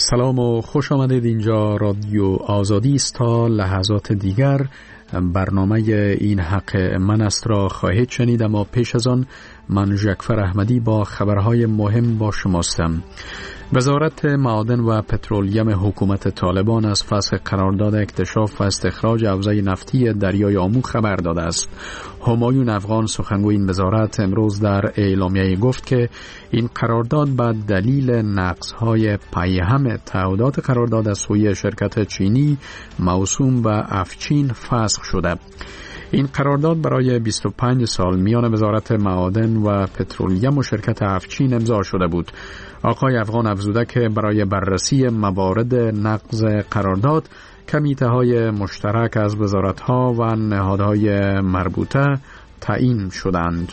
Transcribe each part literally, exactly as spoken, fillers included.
سلام و خوش آمدید. اینجا رادیو آزادی است. تا لحظات دیگر برنامه این حق من است را خواهید شنید، اما پیش از آن من جعفر احمدی با خبرهای مهم با شماستم. وزارت معادن و پترولیم حکومت طالبان از فسخ قرارداد اکتشاف و استخراج حوزه نفتی دریای آمو خبر داده است. همایون افغان سخنگوی این وزارت امروز در اعلامیه گفت که این قرارداد به دلیل نقض‌های پیهم تعهدات قرارداد از سوی شرکت چینی موسوم به افچین فسخ شده. این قرارداد برای بیست و پنج سال میان وزارت معادن و پترولیم و شرکت افچین امضا شده بود. آقای افغان افزوده که برای بررسی موارد نقض قرارداد کمیته‌های مشترک از وزارت‌ها و نهادهای مربوطه تعیین شدند.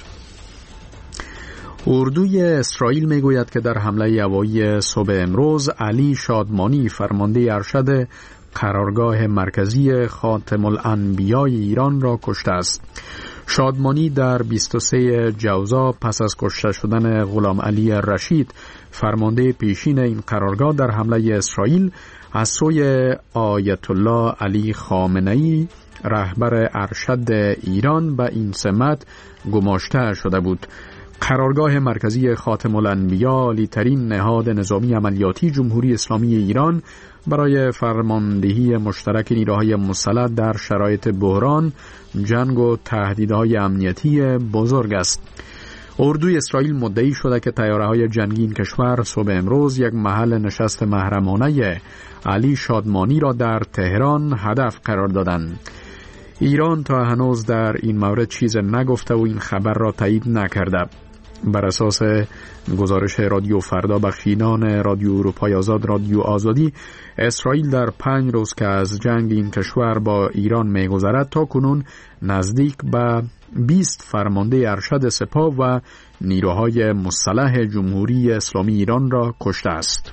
اردوی اسرائیل میگوید که در حمله هوایی صبح امروز علی شادمانی فرمانده ارشد قرارگاه مرکزی خاتم الانبیاء ایران را کشته است. شادمانی در بیست و سه جوزا پس از کشته شدن غلام علی رشید فرمانده پیشین این قرارگاه در حمله اسرائیل از سوی آیت الله علی خامنه‌ای رهبر ارشد ایران به این سمت گماشته شده بود. قرارگاه مرکزی خاتم الانبیاء عالی‌ترین نهاد نظامی عملیاتی جمهوری اسلامی ایران برای فرماندهی مشترک نیروهای مسلح در شرایط بحران، جنگ و تهدیدهای امنیتی بزرگ است. اردوی اسرائیل مدعی شده که طیاره‌های جنگی این کشور صبح امروز یک محل نشست محرمانه علی شادمانی را در تهران هدف قرار دادند. ایران تا هنوز در این مورد چیز نگفته و این خبر را تایید نکرده. بر اساس گزارش رادیو فردا بخشینان رادیو اروپای آزاد رادیو آزادی، اسرائیل در پنج روز که از جنگ این کشور با ایران می‌گذرد تا کنون نزدیک به بیست فرمانده ارشد سپاه و نیروهای مسلح جمهوری اسلامی ایران را کشته است.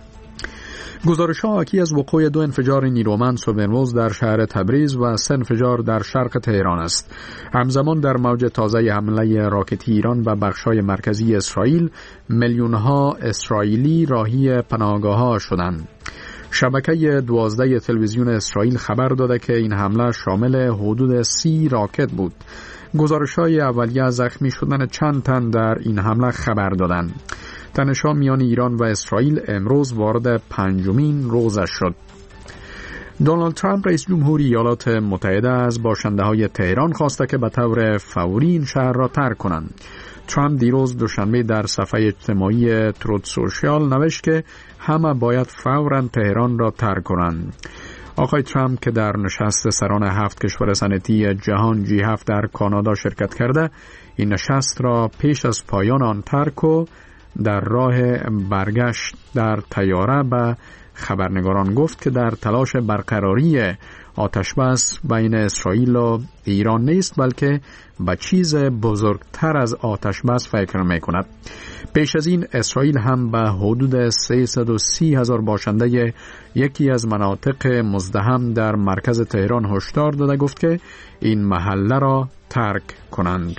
گزارش‌ها حاکی از وقوع دو انفجار نیرومند صبح امروز در شهر تبریز و سه انفجار در شرق تهران است. همزمان در موج تازه حمله راکتی ایران به بخش‌های مرکزی اسرائیل، میلیون‌ها اسرائیلی راهی پناهگاه‌ها شدند. شبکه دوازده تلویزیون اسرائیل خبر داده که این حمله شامل حدود سی راکت بود. گزارش‌های اولیه زخمی شدن چند تن در این حمله خبر دادند. تنش‌ها میان ایران و اسرائیل امروز وارد پنجمین روزش شد. دونالد ترامپ رئیس جمهوری ایالات متحده از باشنده‌های تهران خواسته که به طور فوری این شهر را ترک کنند. ترامپ دیروز دوشنبه در صفحه اجتماعی تروت سوشیال نوشت که همه باید فوراً تهران را ترک کنند. آقای ترامپ که در نشست سران هفت کشور صنعتی جهان جی هفت در کانادا شرکت کرده، این نشست را پیش از پایان آن ترک و در راه برگشت در طیاره به خبرنگاران گفت که در تلاش برقراری آتشبس بین اسرائیل و ایران نیست، بلکه به چیز بزرگتر از آتشبس فکر می‌کند. پیش از این اسرائیل هم به حدود سیصد و سی هزار باشنده یکی از مناطق مزدحم در مرکز تهران هشدار داده گفت که این محله را ترک کنند.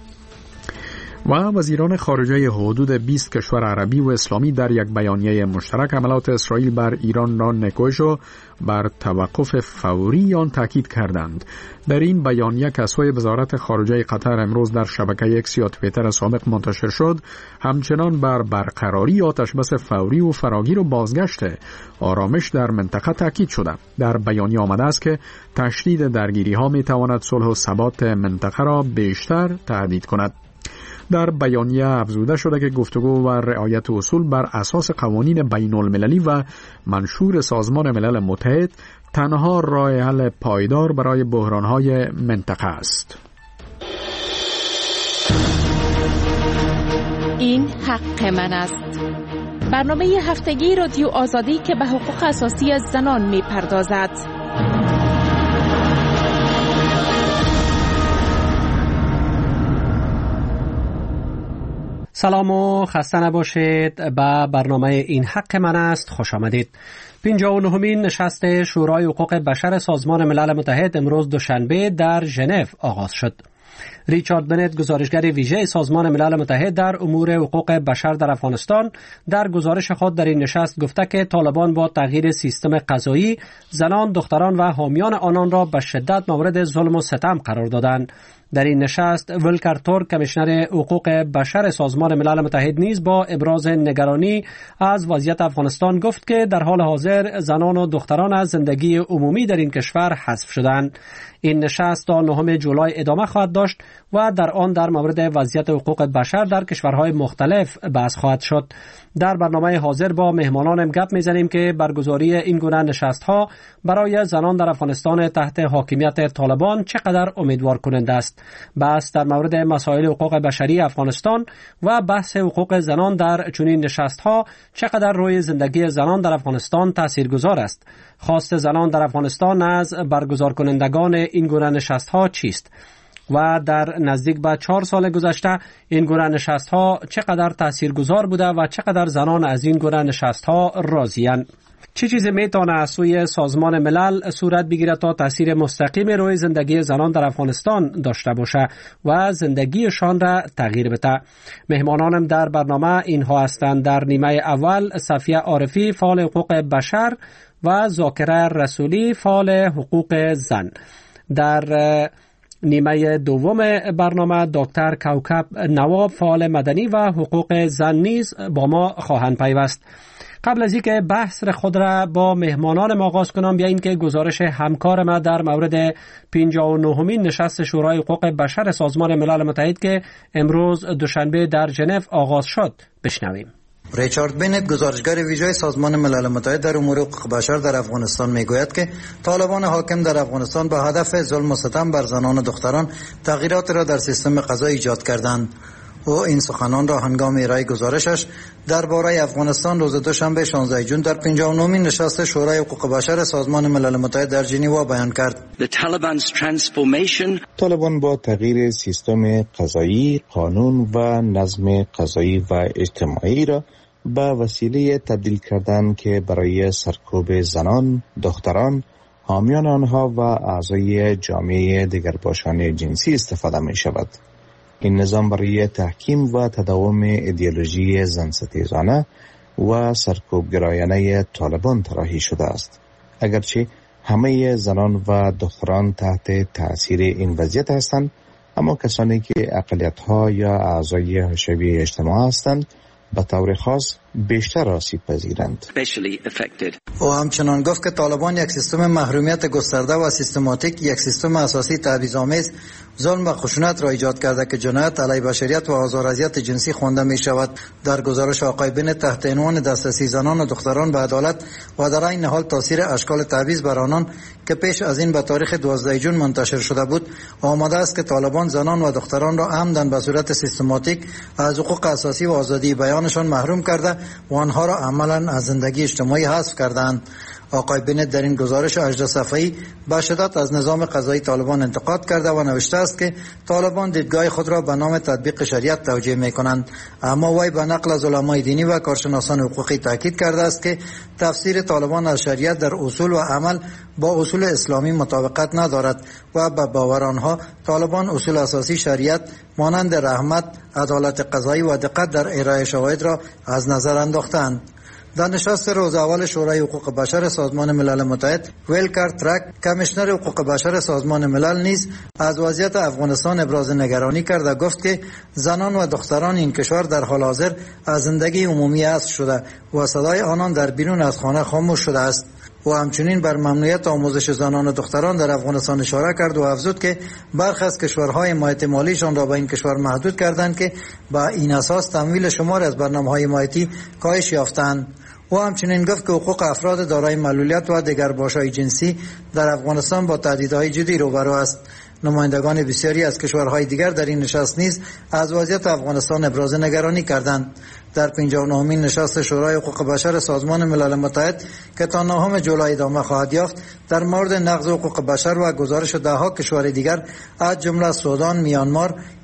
و وزیران خارجه حدود بیست کشور عربی و اسلامی در یک بیانیه مشترک حملات اسرائیل بر ایران را نکوش و بر توقف فوری آن تاکید کردند. در این بیانیه که از سوی وزارت خارجه قطر امروز در شبکه اکس یا توییتر سابق منتشر شد، همچنان بر برقراری آتشبس فوری و فراگیر و بازگشت آرامش در منطقه تاکید شده. در بیانیه آمده است که تشدید درگیری ها می تواند صلح و ثبات منطقه را بیشتر تهدید کند. در بیانیه افزوده شده که گفتگو و رعایت اصول بر اساس قوانین بین المللی و منشور سازمان ملل متحد تنها راه حل پایدار برای بحران‌های منطقه است. این حق من است. برنامه هفتگی رادیو آزادی که به حقوق اساسی زنان می‌پردازد. سلام و خسته نباشید. به برنامه این حق من است خوش آمدید. پنجاه و نهمین نشست شورای حقوق بشر سازمان ملل متحد امروز دوشنبه در ژنو آغاز شد. ریچارد بنت، گزارشگر ویژه سازمان ملل متحد در امور حقوق بشر در افغانستان، در گزارش خود در این نشست گفته که طالبان با تغییر سیستم قضایی زنان، دختران و حامیان آنان را به شدت مورد ظلم و ستم قرار دادند. در این نشست ولکر تورک، کمیشنر حقوق بشر سازمان ملل متحد، نیز با ابراز نگرانی از وضعیت افغانستان گفت که در حال حاضر زنان و دختران از زندگی عمومی در این کشور حذف شدند. این نشست تا نهم جولای ادامه خواهد داشت و در آن در مورد وضعیت حقوق بشر در کشورهای مختلف بحث خواهد شد. در برنامه حاضر با مهمانانم گپ میزنیم که برگزاری این گونه نشست‌ها برای زنان در افغانستان تحت حاکمیت طالبان چقدر امیدوار کننده است. بحث در مورد مسائل حقوق بشری افغانستان و بحث حقوق زنان در چنین نشست‌ها چقدر روی زندگی زنان در افغانستان تاثیرگذار است. خواست زنان در افغانستان از برگزار کنندگان این گونه نشست‌ها چیست؟ و در نزدیک به چهار سال گذشته این گونه نشست‌ها چقدر تاثیرگذار بوده و چقدر زنان از این گونه نشست‌ها راضی‌اند؟ چه چیزی میتونه از سوی سازمان ملل صورت بگیرد تا تاثیر مستقیم روی زندگی زنان در افغانستان داشته باشه و زندگیشان را تغییر بده؟ مهمانانم در برنامه اینها هستند. در نیمه اول صفیه عارفی، فعال حقوق بشر، و ذاکره رسولی، فعال حقوق زن. در نیمه دوم برنامه دکتر کوکب نواب، فعال مدنی و حقوق زن، نیز با ما خواهند پیوست. قبل از اینکه بحث خود را با مهمانان ما آغاز کنم، بیایید که گزارش همکار ما در مورد پنجاه و نهمین نشست شورای حقوق بشر سازمان ملل متحد که امروز دوشنبه در ژنو آغاز شد بشنویم. ریچارد بنت، گزارشگر ویژه سازمان ملل متحد در امور حقوق بشر در افغانستان، میگوید که طالبان حاکم در افغانستان با هدف ظلم و ستم بر زنان و دختران تغییرات را در سیستم قضایی ایجاد کردند. او این سخنان را هنگام ارائه گزارشش درباره افغانستان روز دوشنبه شانزده ژوئن در پنجاه و نهمین نشست شورای حقوق بشر سازمان ملل متحد در ژنو بیان کرد. طالبان با تغییر سیستم قضایی، قانون و نظم قضایی و اجتماعی را به وسیله تبدیل کردن که برای سرکوب زنان، دختران، حامیان آنها و اعضای جامعه دیگرباشان جنسی استفاده می شود. این نظام برای تحکیم و تداوم ایدئولوژی زنستیزانه و سرکوبگرایانه طالبان طراحی شده است. اگرچه همه زنان و دختران تحت تأثیر این وضعیت هستند، اما کسانی که اقلیت‌ها یا اعضای حاشیه اجتماع هستند به طور خاص بیشتر آسیب پذیرند. او همچنان گفت که طالبان یک سیستم محرومیت گسترده و سیستماتیک، یک سیستم اساسی تبعیض‌آمیز، ظلم و خشونت را ایجاد کرده که جنایت علیه بشریت و آزار اذیت جنسی خوانده می شود. در گزارش آقای بنت تحت عنوان دسترسی زنان و دختران به عدالت و در این حال تاثیر اشکال تبعیض بر آنان که پیش از این به تاریخ دوازده ژوئن منتشر شده بود، آماده است که طالبان زنان و دختران را عمداً به صورت سیستماتیک از حقوق اساسی و آزادی بیانشان محروم کرده و آنها را عملاً از زندگی اجتماعی حذف کردند. آقای بنت در این گزارش هجده صفحه‌ای به شدت از نظام قضایی طالبان انتقاد کرده و نوشته است که طالبان دیدگاه خود را به نام تطبیق شریعت توجیه می‌کنند، اما وی به نقل از علمای دینی و کارشناسان حقوقی تاکید کرده است که تفسیر طالبان از شریعت در اصول و عمل با اصول اسلامی مطابقت ندارد و به باور آنها طالبان اصول اساسی شریعت مانند رحمت، عدالت قضایی و دقت در ارائه شواهد را از نظر انداختند. در نشست روز اول شورای حقوق بشر سازمان ملل متحد، ولکر تورک، کمیشنر حقوق بشر سازمان ملل، نیز از وضعیت افغانستان ابراز نگرانی کرد و گفت که زنان و دختران این کشور در حال حاضر از زندگی عمومی حذف شده و صدای آنان در بیرون از خانه خاموش شده است. و همچنین بر ممنوعیت آموزش زنان و دختران در افغانستان اشاره کرد و افزود که برخی از کشورهای حمایت مالیشان را به این کشور محدود کردند که با این اساس تمویل شمار از برنامه‌های حمایتی کاهش یافتند. و همچنین گفت که حقوق افراد دارای معلولیت و دیگرباشای جنسی در افغانستان با تهدیدهای جدی روبرو است. نمایندگان بسیاری از کشورهای دیگر در این نشست نیز از وضعیت افغانستان ابراز نگرانی کردند. در پنجاه و نهمین نشست شورای حقوق بشر سازمان ملل متحد که تا نهم جولای ادامه خواهد یافت، در مورد نقض حقوق بشر و گزارش دهها کشور دیگر از جمله سودان، میانمار،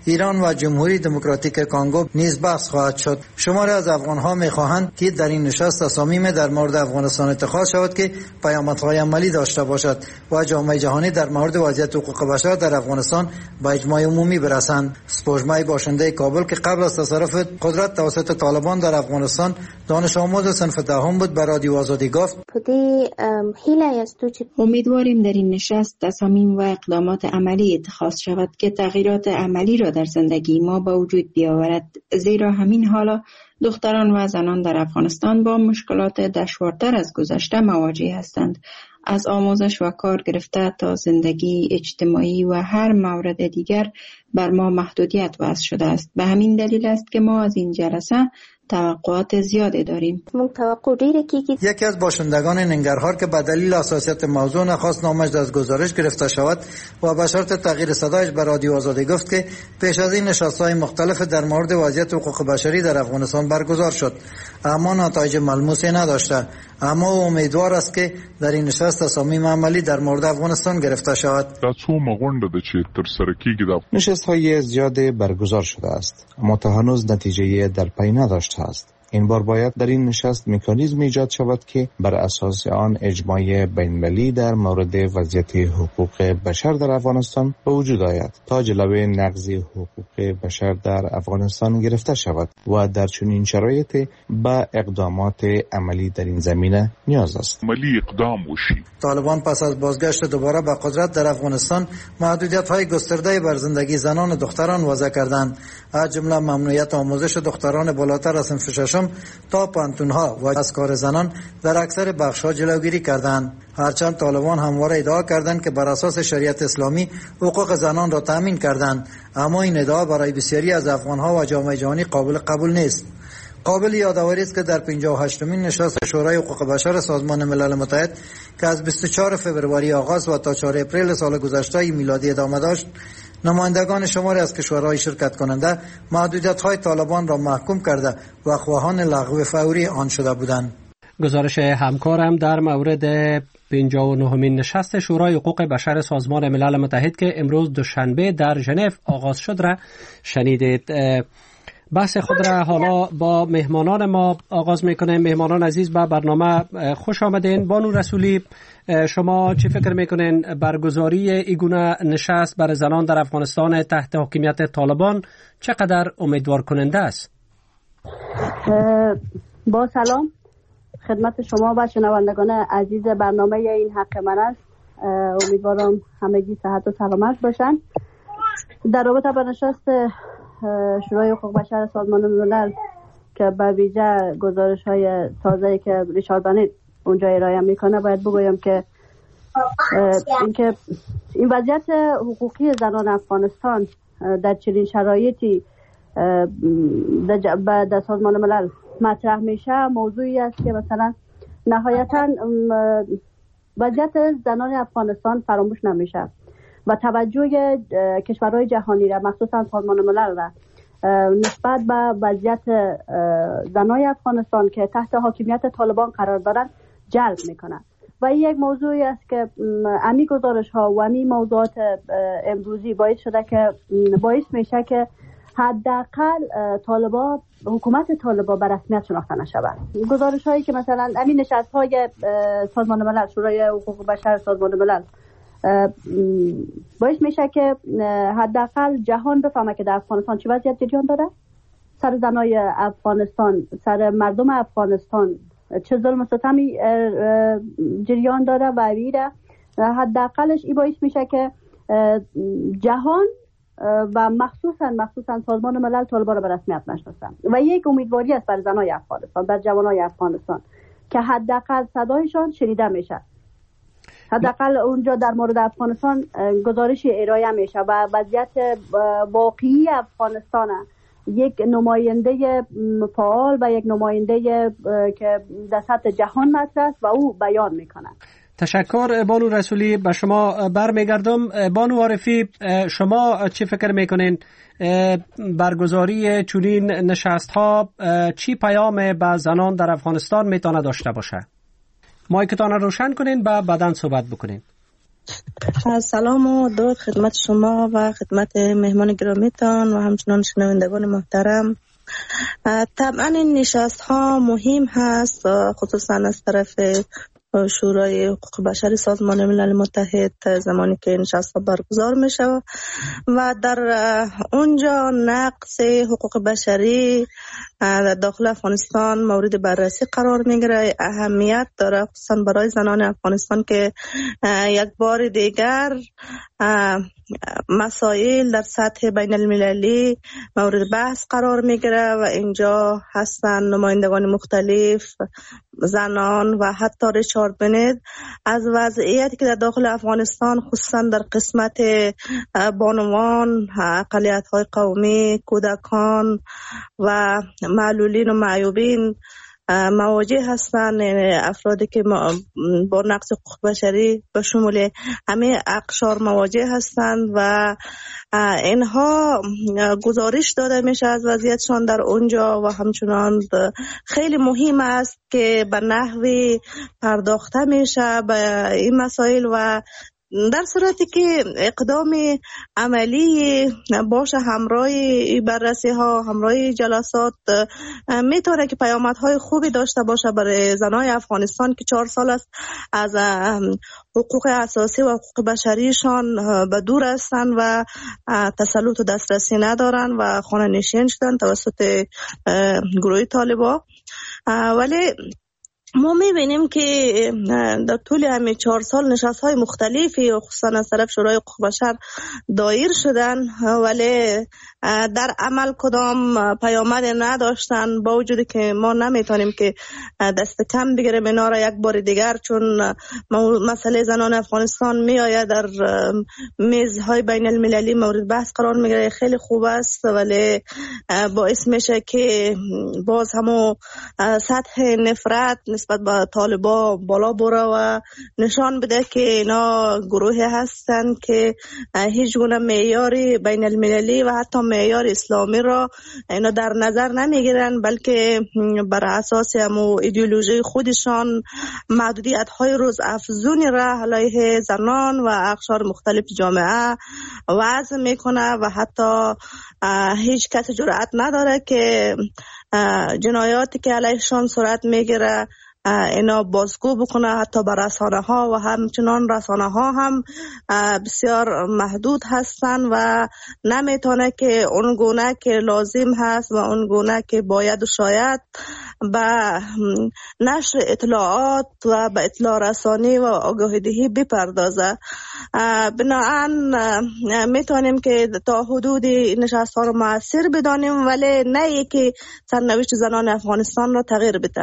ایران و جمهوری دموکراتیک کانگو نیز بحث خواهد شد. شماری از افغان‌ها می‌خواهند که در این نشست تصامیم در مورد افغانستان اتخاذ شود که پیامدهای عملی داشته باشد و جامعه جهانی در مورد وضعیت حقوق بشر در افغانستان به اجماع عمومی برسند. سپوږمۍ باشنده کابل که قبل از تصرف قدرت توسط طالبان در افغانستان دانش آموز صنف دهم بود، به رادیو آزادی گفت: امیدواریم در این نشست تصامیم و اقدامات عملی اتخاذ شود که تغییرات عملی را در زندگی ما به وجود بیاورد، زیرا همین حالا دختران و زنان در افغانستان با مشکلات دشوارتر از گذشته مواجه هستند. از آموزش و کار گرفته تا زندگی اجتماعی و هر مورد دیگر بر ما محدودیت وضع شده است. به همین دلیل است که ما از این جلسه توقعات زیادی داریم. یکی از باشندگان ننگرهار که به دلیل حساسیت موضوع نخواست نامش از گزارش گرفته شود و به شرط تغییر صدایش به رادیو آزادی گفت که پیش از این نشست‌های مختلف در مورد وضعیت حقوق بشری در افغانستان برگزار شد، اما نتایج ملموسی نداشته. اما او امیدوار است که در این نشست تصامیم عملی در مورد افغانستان گرفته شود. نشست‌های زیاد برگزار شده است، اما تا هنوز نتیجه در پی نداشته است. این بار باید در این نشست مکانیزم ایجاد شود که بر اساس آن اجماع بین‌المللی در مورد وضعیت حقوق بشر در افغانستان به وجود آید تا جلوی نقض حقوق بشر در افغانستان گرفته شود و در چنین شرایطی به اقدامات عملی در این زمینه نیاز است. عملی اقدام وشي. طالبان پس از بازگشت دوباره به قدرت در افغانستان محدودیت‌های گسترده بر زندگی زنان و دختران وضع کردند، از جمله ممنوعیت آموزش دختران بالاتر از صنف ششم تا پانتونها و از کار زنان در اکثر بخش‌ها جلوگیری کردند. هرچند طالبان همواره ادعا کردند که بر اساس شریعت اسلامی حقوق زنان را تامین کردند، اما این ادعا برای بسیاری از افغان‌ها و جامعه جهانی قابل قبول نیست. قابل یادآوری است که در پنجاه و هشتمین نشست شورای حقوق بشر سازمان ملل متحد که از بیست و چهارم فوریه آغاز و تا چهارم اپریل سال گذشته میلادی ادامه داشت، نمایندگان شماری از کشورهای شرکت کننده محدودیت‌های طالبان را محکوم کرده و خواهان لغو فوری آن شده بودند. گزارش همکارم در مورد پنجاه و نهمین نشست شورای حقوق بشر سازمان ملل متحد که امروز دوشنبه در ژنو آغاز شد را شنیدید. بحث خود را حالا با مهمانان ما آغاز میکنیم. مهمانان عزیز به برنامه خوش آمدین. بانو رسولی، شما چی فکر میکنین برگزاری ایگونه نشست برای زنان در افغانستان تحت حاکمیت طالبان چقدر امیدوار کننده است؟ با سلام خدمت شما و شنوندگان عزیز برنامه این حق من است. امیدوارم همگی صحت و سلامت باشن. در رابطه با نشست شورای حقوق بشر سازمان ملل که به ویژه گزارش های تازه‌ای که ریچارد بنت اونجا ارائه میکنه، باید بگویم که اینکه این وضعیت حقوقی زنان افغانستان در چنین شرایطی در سازمان ملل مطرح میشه موضوعی است که مثلا نهایتا وضعیت زنان افغانستان فراموش نمیشه و توجه کشورهای جهانی را مخصوصا سازمان ملل را نسبت به وضعیت زنای افغانستان که تحت حاکمیت طالبان قرار دارند جلب میکنه و این یک موضوعی است که امی گزارش ها و امی موضوعات امروزی باعث شده که باعث میشه که حداقل طالبان حکومت طالبان به رسمیت شناخته نشود. گزارش هایی که مثلا همین نشست های سازمان ملل شورای حقوق بشر سازمان ملل باعث میشه که حداقل جهان بفهمه که در افغانستان چه وضعیت جریان داره، سر زنای افغانستان، سر مردم افغانستان چه ظلم و ستمی جریان داره و ویره. حداقلش این باعث میشه که جهان و مخصوصا مخصوصا سازمان ملل طالبان را به رسمیت نشناسن و یک امیدواری است بر زنای افغانستان، بر جوانای افغانستان که حداقل صدایشان شنیده میشه. حداقل اونجا در مورد افغانستان گزارشی ارائه میشه و وضعیت واقعی افغانستان یک نماینده فعال و یک نماینده که در سطح جهان مطرح است و او بیان میکنه. تشکر بانو رسولی. به شما برمیگردم. بانو عارفی، شما چی فکر میکنین برگزاری چنین نشست ها چی پیام به زنان در افغانستان میتونه داشته باشه؟ مایکتان روشن کنین و بعداً صحبت بکنین. سلام و درود خدمت شما و خدمت مهمان گرامیتان و همچنان شنوندگان محترم. طبعا این نشست ها مهم هست، خصوصا از طرف شورای حقوق بشر سازمان ملل متحد زمانی که نشست ها برگزار میشه و در اونجا نقض حقوق بشری در داخل افغانستان مورد بررسی قرار میگیره. اهمیت داره خصوصا برای زنان افغانستان که یک بار دیگر مسائل در سطح بین المللی مورد بحث قرار میگیره و اینجا هستن نمایندگان مختلف، زنان و حتی ریچارد بنت از وضعیتی که در داخل افغانستان خصوصا در قسمت بانوان، اقلیت‌های قومی، کودکان و معلولین و معیوبین مواجه هستند. افرادی که با نقض حقوق بشری به شمول همه اقشار مواجه هستند و اینها گزارش داده میشه از وضعیتشان در اونجا و همچنان خیلی مهم است که به نحوی پرداخته میشه به این مسائل و در صورتی که اقدام عملی باشه همراه بررسی ها، همراه جلسات، میتونه که پیامدهای خوبی داشته باشه برای زنای افغانستان که چهار سال است از حقوق اساسی و حقوق بشریشان به دور هستن و تسلط و دسترسی ندارن و خانه نشین شدن توسط گروه طالبان. ولی ما میبینیم که در طول همین چهار سال نشست های مختلفی و خصوصا از طرف شورای حقوق بشر دایر شدن ولی در عمل کدام پیامد نداشتن، با وجودی که ما نمیتونیم که دست کم بگیریم اینا را یک بار دیگر، چون مسئله زنان افغانستان میآید در میزهای بین المللی مورد بحث قرار میگیره. خیلی خوب است ولی باعث میشه که باز همو سطح نفرت نسبت به طالبا بالا بره و نشان بده که اینا گروهی هستن که هیچ گونه معیاری بین المللی و حتی معیار اسلامی را اینا در نظر نمیگیرن، بلکه بر اساس همو ایدئولوژی خودشان محدودیت های روز افزونی را علیه زنان و اقشار مختلف جامعه وضع میکنه و حتی هیچ کس جرأت نداره که جنایاتی که علیهشان صورت میگیره اینا بازگو بکنه. حتی بر رسانه ها و همچنان رسانه ها هم بسیار محدود هستن و نمیتونه که اون گونه که لازم هست و اون گونه که باید و شاید به نشر اطلاعات و به اطلاع رسانی و آگاهی دهی بپردازه. بنابراین میتونیم که تا حدود نشست ها رو مؤثر بدانیم ولی نه که سرنوشت زنان افغانستان رو تغییر بده.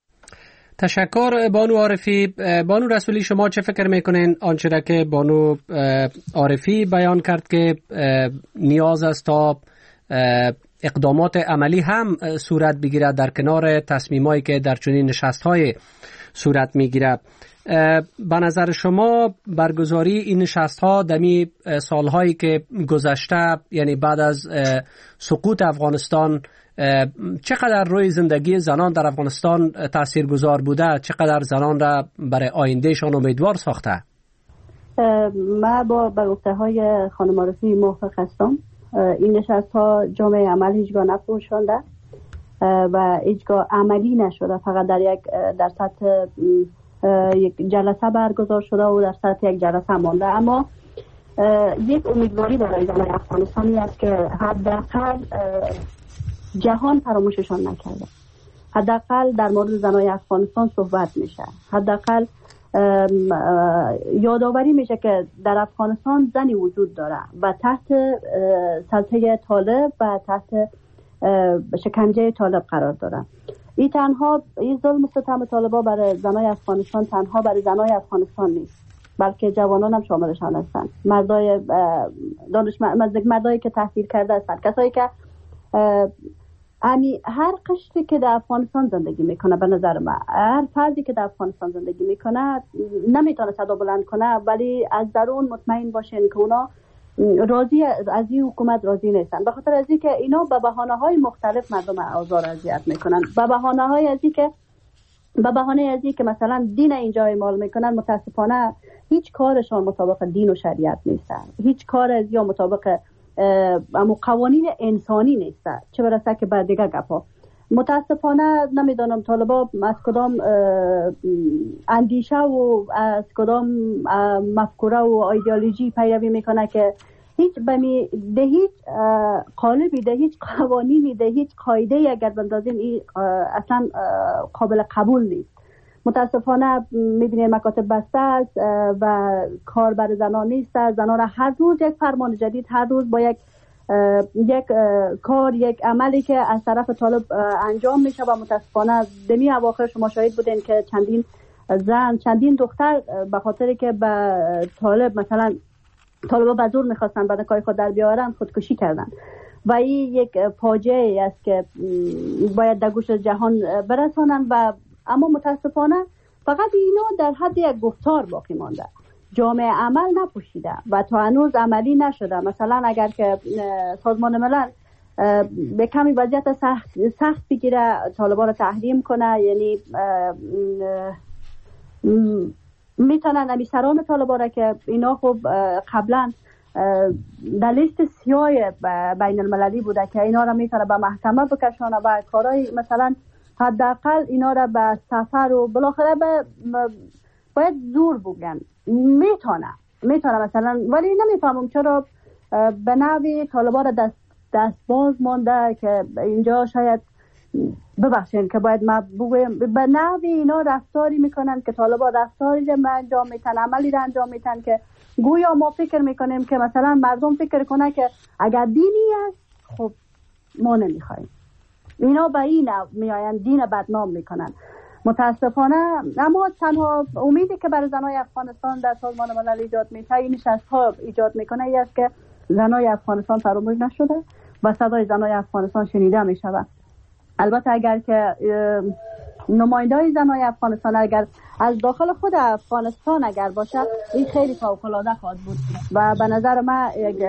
تشکر بانو عارفی. بانو رسولی شما چه فکر میکنین آنچه را که بانو عارفی بیان کرد که نیاز است تا اقدامات عملی هم صورت بگیرد در کنار تصمیمایی که در چنین نشست‌های صورت میگیرد؟ به نظر شما برگزاری این نشست‌ها دمی سالهایی که گذشته، یعنی بعد از سقوط افغانستان، چقدر روی زندگی زنان در افغانستان تاثیرگذار بوده؟ چقدر زنان را برای آیندهشان امیدوار ساخته؟ من با به گفته های خانم عارفی موافق هستم. این نشست ها جامعه عمل هیچگاه نپوشانده و هیچگاه عملی نشده، فقط در یک در سطح یک جلسه برگزار شده و در سطح یک جلسه مانده. اما یک امیدواری برای زنان افغانستانی است که حداقل جهان فراموششان نکرده. حداقل در مورد زنای افغانستان صحبت میشه، حداقل یادآوری میشه که در افغانستان زنی وجود داره و تحت سلطه طالب و تحت شکنجه طالب قرار داره. این تنها این ظلم و ستم طالبا برای زنای افغانستان تنها برای زنای افغانستان نیست، بلکه جوانان هم شاملشان هستند. مردای دانشمند، مردایی که تحصیل کرده هستند، کسایی که یعنی هر قشری که در افغانستان زندگی میکنه، به نظر من هر فردی که در افغانستان زندگی میکنه نمیتونه صدا بلند کنه، ولی از درون مطمئن باشین که اونا راضی از این حکومت راضی نیستن، به خاطر از اینکه اینا به بهانه‌های مختلف مردم آزار اذیت میکنن، به بهانه‌های از اینکه به بهانه از این که مثلا دین اینجا اعمال میکنن، متاسفانه هیچ کارشان مطابق دین و شریعت نیست، هیچ کار از یا مطابق اما قوانین انسانی نیست، چه برسه که بر دیگه گپا. متاسفانه نمیدانم طالبا از کدام اندیشه و از کدام مفکوره و ایدئولوژی پیروی میکنه که هیچ بمی ده هیچ قالبی، ده هیچ قوانینی، ده هیچ قاعده اگر بندازیم این اصلا قابل قبول نیست. متاسفانه میبینید مکاتب بسته است و کار بر زنان نیست. زنان هر روز یک فرمان جدید، هر روز با یک یک کار، یک عملی که از طرف طالب انجام میشه و متاسفانه دمی اواخر شما شاهد بودین که چندین زن، چندین دختر به خاطر که به طالب مثلا طالبا به زور میخواستن بعد کاری خود در بیارن خودکشی کردن و این یک فاجعه است که باید در گوش جهان برسانن. و اما متاسفانه فقط اینا در حد یک گفتار باقی مانده، جامعه عمل نپوشیده و تا هنوز عملی نشده. مثلا اگر که سازمان ملل به کمی وضعیت سخت سخت بگیره، طالبان رو تحریم کنه، یعنی میتونن امیسران طالبان را که اینا خب قبلا در لیست سیاه بین المللی بوده که اینا را میتونه به محکمه بکشانه و کارهای مثلا حداقل اینا را به سفر و بالاخره به باید زور بگن، میتونه میتونه مثلا، ولی نمیفهمم چرا به نوی طالبان را دست دست باز مانده که اینجا شاید ببخشین که باید ما بگویم به نوی اینا رفتاری میکنن که طالبان رفتاری را انجام میتن، عملی را انجام میتن که گویا ما فکر میکنیم که مثلا مردم فکر کنه که اگر دینی است خب ما نمیخوایم. اینا به این میآیند دین بدنام میکنن متاسفانه. اما تنها امیدی که برای زنای افغانستان در سازمان ملل ایجاد میشه، این نشست‌ها ایجاد میکنه، این است که زنای افغانستان فراموش نشده و صدای زنای افغانستان شنیده میشود. البته اگر که نماینده‌های زنای افغانستان اگر از داخل خود افغانستان اگر باشه، این خیلی فوق‌العاده خواهد بود و به نظر من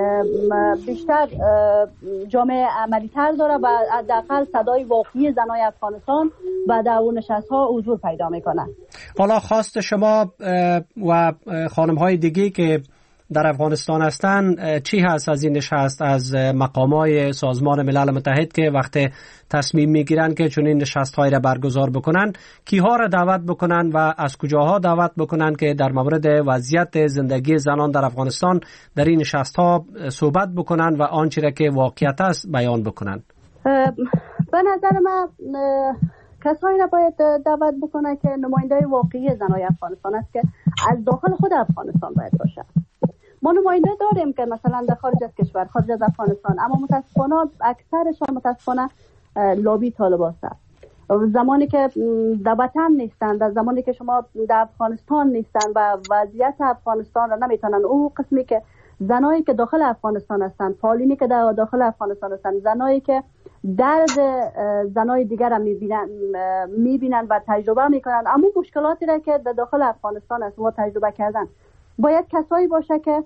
بیشتر جامعه عملی‌تر داره و حداقل صدای واقعی زنای افغانستان و در اون نشست‌ها حضور پیدا میکنه. حالا خواست شما و خانم‌های دیگه که در افغانستان هستن چی هست از این نشست، از مقامای سازمان ملل متحد که وقت تصمیم میگیرن که چون این نشست های را برگزار بکنن، کیها را دعوت بکنن و از کجاها دعوت بکنن که در مورد وضعیت زندگی زنان در افغانستان در این نشست ها صحبت بکنن و آنچه را که واقعیت است بیان بکنن؟ به نظر من کسایی را باید دعوت بکنه که نماینده واقعی زنای افغانستان است که از داخل خود افغانستان باید باشه. ما نماینده داریم که مثلا در خارج از کشور، خارج از افغانستان، اما متاسفانه اکثرشان متاسفانه لابی طالبان است. زمانی که در وطن نیستند، در زمانی که شما در افغانستان نیستند و وضعیت افغانستان را نمیتونن، او قسمی که زنایی که داخل افغانستان هستند، فعالینی که در داخل افغانستان هستند، زنایی که درد زنای دیگر را میبینن میبینن و تجربه میکنن، اما مشکلاتی را که در داخل افغانستان است و تجربه کردن، باید کسایی باشه که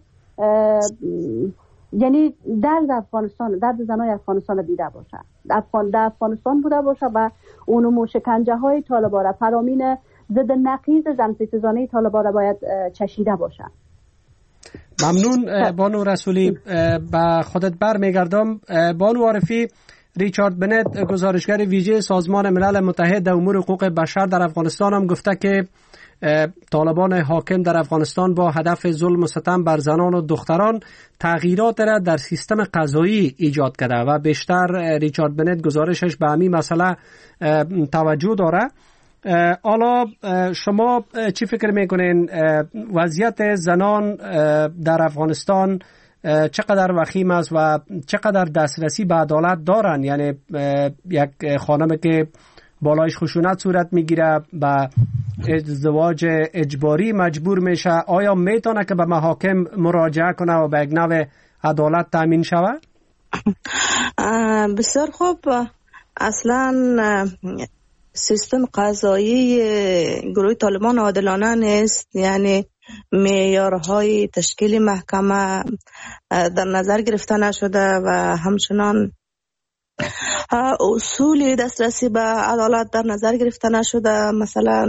یعنی درد افغانستان، درد زنای افغانستان دیده باشه، افغان در افغانستان بوده باشه و اونو شکنجه های طالبان را، فرامین ضد نقیض زن ستیزانه طالبان را باید چشیده باشه. ممنون بانو رسولی. به خودت برمیگردم. بانو عارفی، ریچارد بنت گزارشگر ویژه سازمان ملل متحد در امور حقوق بشر در افغانستان هم گفته که طالبان حاکم در افغانستان با هدف ظلم و ستم بر زنان و دختران تغییرات را در سیستم قضایی ایجاد کرده و بیشتر ریچارد بنت گزارشش به همین مسئله توجه داره. حالا شما چی فکر میکنین وضعیت زنان در افغانستان چقدر وخیم است و چقدر دسترسی به عدالت دارن؟ یعنی یک خانم که بالایش خشونت صورت میگیره به ازدواج اجباری مجبور میشه، آیا میتونه که به محاکم مراجعه کنه و به یک نوع عدالت تامین شود؟ بسیار خوب. اصلا سیستم قضایی گروه طالبان عادلانه نیست، یعنی معیارهای تشکیل محکمه در نظر گرفته نشده و همچنان اصول دسترسی به عدالت در نظر گرفته نشده، مثلا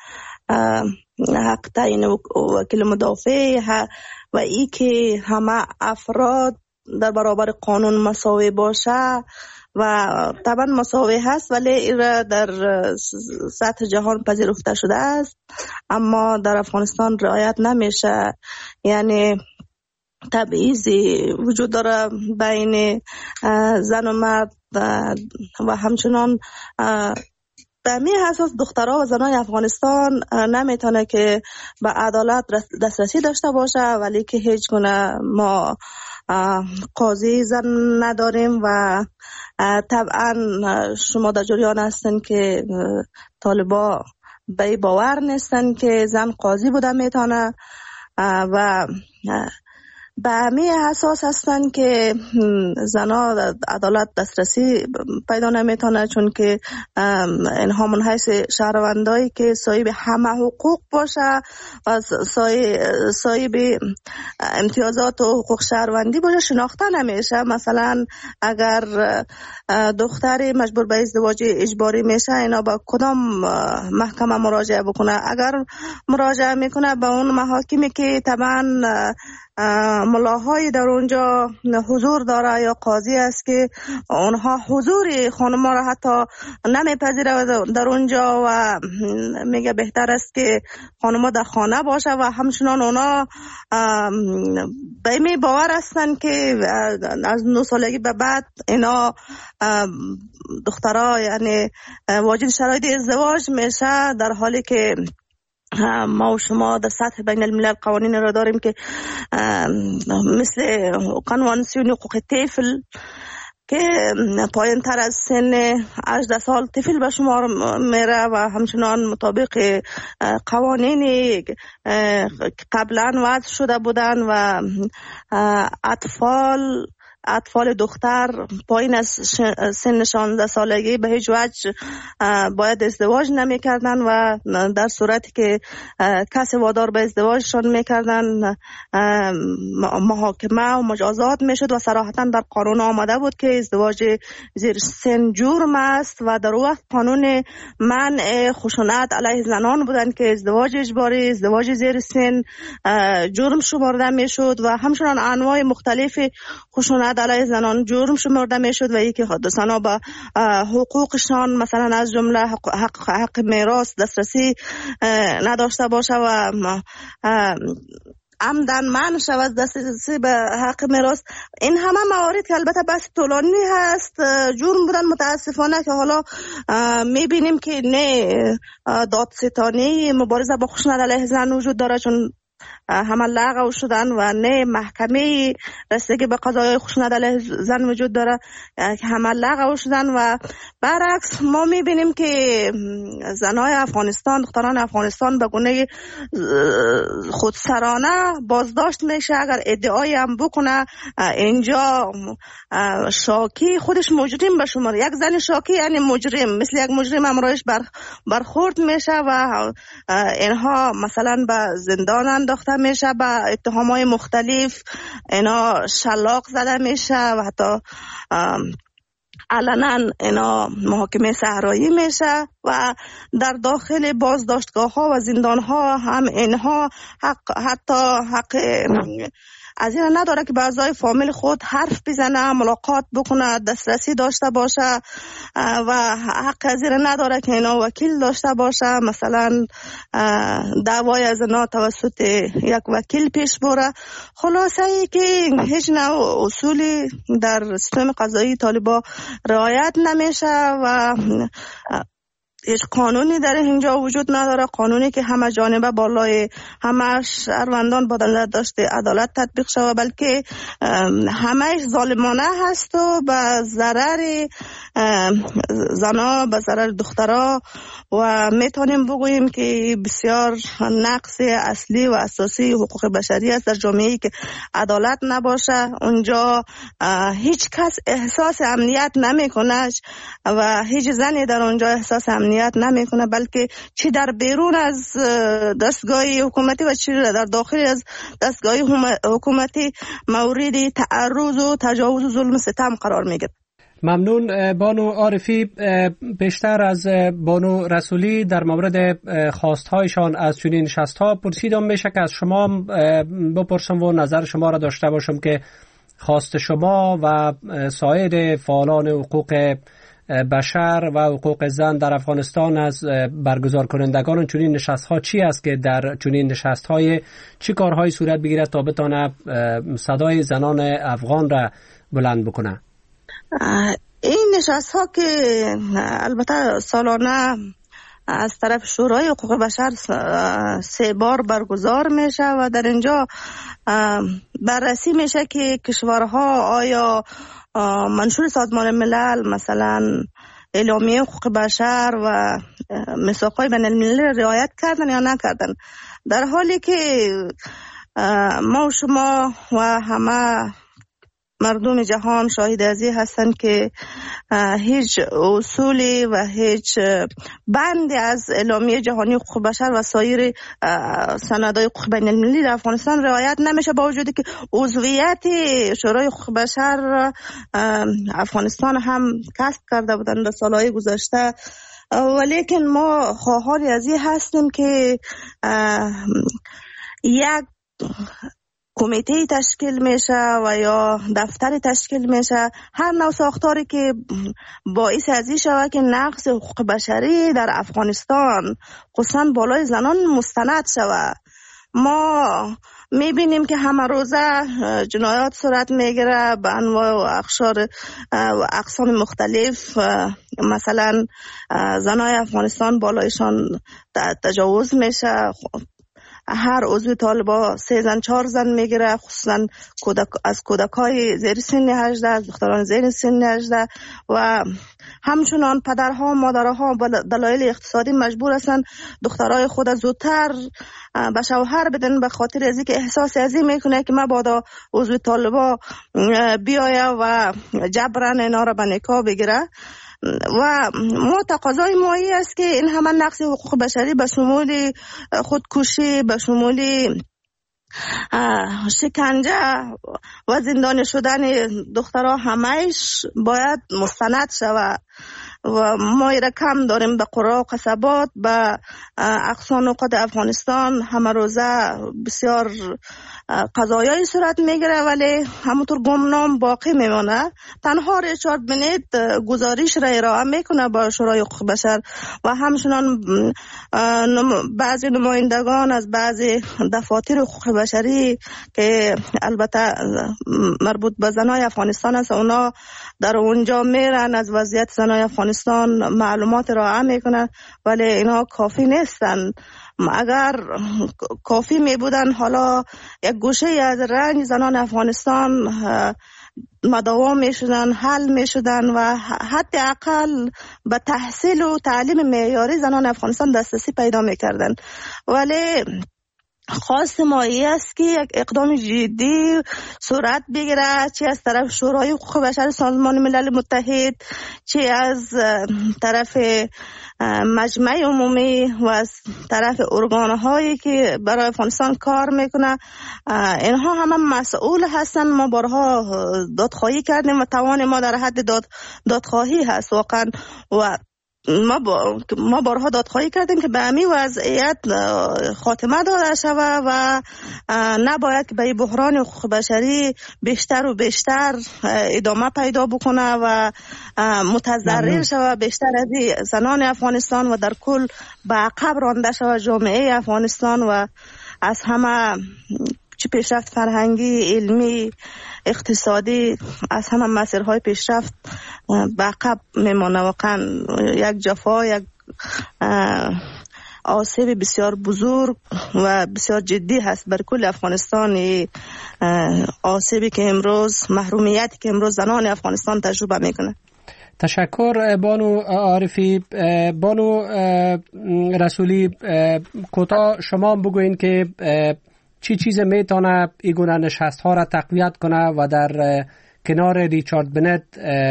حق تعیین وکیل مدافع و ای که همه افراد در برابر قانون مساوی باشه و طبعا مساوی هست، ولی این در سطح جهان پذیرفته شده است اما در افغانستان رعایت نمیشه. یعنی تبعیضی وجود داره بین زن و مرد و همچنان به همین اساس دخترها و زنای افغانستان نمیتونه که به عدالت دسترسی داشته باشه، ولی که هیچ گونه ما قاضی زن نداریم و طبعا شما در جریان هستن که طالبا به باور نیستن که زن قاضی بوده میتونه و به همین اساس هستن که زنها عدالت دسترسی پیدا نمیتونه، چون که اینها من حیث شهروندایی که صاحب همه حقوق باشه و صاحب امتیازات و حقوق شهروندی باشه شناخته نمیشه. مثلا اگر دختری مجبور به ازدواج اجباری میشه اینا با کدام محکمه مراجعه بکنه؟ اگر مراجعه میکنه به اون محاکمی که طبعا ملاهای در اونجا حضور داره یا قاضی است که اونها حضور خانم را حتی نمیپذیره در اونجا و میگه بهتر است که خانم در خانه باشه و همچنان اونا به می باور هستن که از نه سالگی به بعد اینا دخترها یعنی واجد شرایط ازدواج میشه، در حالی که ما و شما در سطح بین الملل قوانین را داریم که مثل کنوانسیون حقوق طفل که پایین تر از سن هجده سال طفل به شمار میره و همچنان مطابق قوانینی قبلا وضع شده بودن و اطفال اطفال دختر پایین از سن شانزده سالگی به هیچ وجه باید ازدواج نمی کردن و در صورتی که کسی وادار به ازدواجشان می کردن محاکمه و مجازات می شد و صراحتا در قانون آمده بود که ازدواج زیر سن جرم است و در وقت قانون منع خشونت علیه زنان بودن که ازدواج اجباری، ازدواج زیر سن جرم شمرده می شد و همچنان انواع مختلف خشونت علیه زنان جرم شمرده می شد و یکی حادثانا به حقوقشان مثلا از جمله حق, حق, حق میراث دسترسی نداشته باشه و عمدن منع شود دسترسی به حق میراث. این همه موارد که البته بس طولانی هست جرم بودن متاسفانه که حالا میبینیم که نه دادستانی مبارزه با خشونت علیه زن وجود داره چون همه لغو شدن و نه محکمه رسیدگی به قضایای خشونت علیه زن وجود داره که همه لغو شدن و برعکس ما میبینیم که زنای افغانستان دختران افغانستان به گونه خودسرانه بازداشت میشه. اگر ادعایی هم بکنه اینجا شاکی خودش مجرم به شمار، یک زن شاکی یعنی مجرم، مثل یک مجرم امرایش بر برخورد میشه و اینها مثلا به زندان انداخته میشه، به اتهامات مختلف اینا شلاق زده میشه و حتی علنا اینا محاکمه صحرایی میشه و در داخل بازداشتگاه ها و زندان ها هم اینها حق حتی حق از این نداره که به اعضای فامیل خود حرف بزنه، ملاقات بکنه، دسترسی داشته باشه و حق از این نداره که اینا وکیل داشته باشه، مثلا دعوای از اینا توسط یک وکیل پیش بره. خلاصه ای که هیچ نوع اصولی در سیستم قضایی طالبا رعایت نمیشه و هیچ قانونی در اینجا وجود نداره، قانونی که همه جانبه بالای همه شهروندان با نظر داشته عدالت تطبیق شود، بلکه همه ظالمانه هست و به ضرر زنا، به ضرر دخترها و میتونیم بگوییم که بسیار نقص اصلی و اساسی حقوق بشری است در جامعه‌ای که عدالت نباشه. اونجا هیچ کس احساس امنیت نمیکنه و هیچ زنی در اونجا احساس امنیت نمیکنه، بلکه چی در بیرون از دستگاه حکومتی و چی در داخل از دستگاه حکومتی مورد تعرض و تجاوز و ظلم و ستم قرار میگیره. ممنون. بانو عارفی، بیشتر از بانو رسولی در مورد خواستهایشان از چنین نشست‌ها پرسیدم. میشه که از شما بپرسم و نظر شما را داشته باشم که خواست شما و سایر فعالان حقوق بشر و حقوق زن در افغانستان از برگزار کنندگان چنین نشست‌ها چی است که در چنین نشست‌های چی کارهایی صورت بگیرد تا بتونه صدای زنان افغان را بلند بکنه؟ این نشست ها که البته سالانه از طرف شورای حقوق بشر سه بار برگزار میشه و در اینجا بررسی میشه که کشورها آیا منشور سازمان ملل مثلا اعلامیه حقوق بشر و میثاق‌های بین المللی رعایت کردن یا نکردن، در حالی که ما و شما و همه مردم جهان شاهد ازی هستند که هیچ اصولی و هیچ بندی از اعلامیه جهانی حقوق بشر و سایر سندهای حقوق بین المللی در افغانستان رعایت نمیشه، با وجودی که عضویت شورای حقوق بشر افغانستان هم کسب کرده بودن در سالهای گذشته. ولیکن ما خواهان ازی هستیم که یک کمیته تشکیل میشه و یا دفتر تشکیل میشه، هر نوع ساختاری که باعث ازی شود که نقض حقوق بشری در افغانستان خصوصا بالای زنان مستند شود. ما میبینیم که همه روزه جنایات صورت میگیره به انواع و اقشار و اقسام مختلف، مثلا زنای افغانستان بالایشان تجاوز میشه، هر عضو طالبا سه زن چهار زن میگیره، خصوصا کودک از کودکای زیر سن هجده، از دختران زیر سن هجده و همچنان پدرها مادرها به دلایل اقتصادی مجبور هستن دخترای خود زودتر به شوهر بدن به خاطر از اینکه احساس ازی میکنه که مبادا عضو طالبا بیایه و جبران اینا را به نکاح بگیره. و ما تقاضای مایی است که این همه نقض حقوق بشری به شمول خودکشی، به شمول شکنجه و زندانی شدن دخترها همهش باید مستند شود و ما ایره کم داریم. به قرا و قصبات به اقصا نقاط افغانستان همه روزه بسیار قضایای صورت میگیره ولی همونطور گمنام باقی میمانه. تنها ریچارد بنیت گزارش را ارائه میکنه با شورای حقوق بشر و همچنان بعضی نمایندگان از بعضی دفاتر حقوق بشری که البته مربوط به زنای افغانستان است، اونا در اونجا میرن از وضعیت زنای افغانستان معلومات ارائه میکنن ولی اینا کافی نیستن. اگر کافی می بودن حالا یک گوشه از رنج زنان افغانستان مداوم می شدن، حل می شدن و حتی اقل به تحصیل و تعلیم معیاری زنان افغانستان دسترسی پیدا می کردن. ولی خواست ما ای است که یک اقدام جدی صورت بگیره، چه از طرف شورای حقوق بشر سازمان ملل متحد، چه از طرف مجمع عمومی و از طرف ارگان‌هایی که برای افغانستان کار میکنه. اینها همه مسئول هستن. ما بارها دادخواهی کردیم و توان ما در حد داد دادخواهی هست واقعا و ما با... ما بارها دادخواهی کردیم که به همین وضعیت خاتمه داده شود و نباید که به بحران حقوق بشری بیشتر و بیشتر ادامه پیدا بکنه و متضرر شود بیشتر از زنان افغانستان و در کل به عقب رانده شود جامعه افغانستان و از همه چه پیشرفت فرهنگی، علمی، اقتصادی، از همه مسیرهای پیشرفت به عقب میمانه. واقعا یک جفا، یک آسیب بسیار بزرگ و بسیار جدی هست بر کل افغانستان. آسیبی که امروز، محرومیتی که امروز زنان افغانستان تجربه میکنه. تشکر بانو عارفی. بانو رسولی، کوتاه شما بگوین که چی چیز میتونه این گونه نشست ها را تقویت کنه و در کنار ریچارد بنت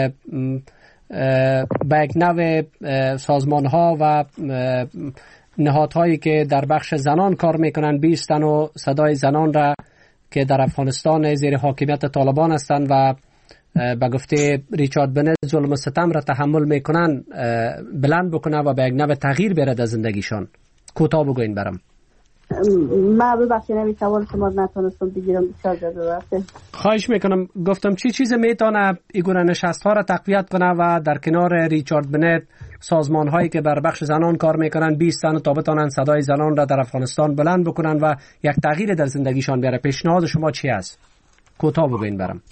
به یک نوع سازمان ها و نهادهایی که در بخش زنان کار میکنن بیستن و صدای زنان را که در افغانستان زیر حاکمیت طالبان هستند و به گفته ریچارد بنت ظلم و ستم را تحمل میکنن بلند بکنه و به یک نوع تغییر بیاره در زندگیشان. کوتاه بگوین برام. من ببخشید نمی سوال شما نتونستم بگیرم، بسیار جالب است. خواهش میکنم. گفتم چی چیز میتونه ایگونه نشست ها را تقویت کنه و در کنار ریچارد بنت سازمان هایی که بر بخش زنان کار میکنن بیست تا تا بتونن صدای زنان را در افغانستان بلند بکنن و یک تغییر در زندگیشان بیاره. پیشنهاد شما چی است؟ کوتاه بگوین برام.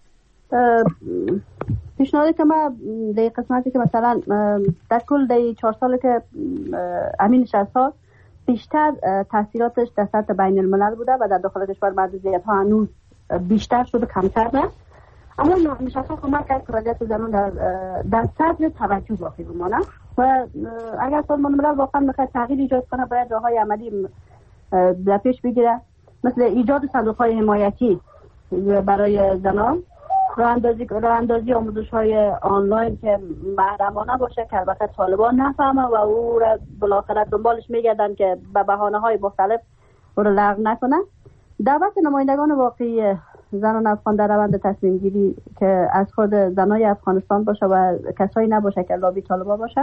پیشنهادی که من در قسمتی که مثلا در کل در چهار سال که امین نشست ها بیشتر تاثیراتش در سطح بین الملل بوده و در داخل کشور محدودیت ها هنوز بیشتر شده، کمتر نه. اما نشست ها کمک کرد که وضعیت زنان در در صدر توجه باقی بمانه و اگر سازمان ملل واقعا میخواد تغییر ایجاد کنه باید راههای عملی در پیش بگیره، مثل ایجاد صندوق های حمایتی برای زنان، راه اندازی راه اندازی آموزش های آنلاین که محرمانه باشه که البته طالبان نفهمه و او را بالاخره دنبالش میگردن که به بهانه های مختلف او را لغو نکنه. دعوت نمایندگان واقعی زنان افغان در روند تصمیم گیری که از خود زنای افغانستان باشه و کسایی نباشه که لابی طالبان باشه.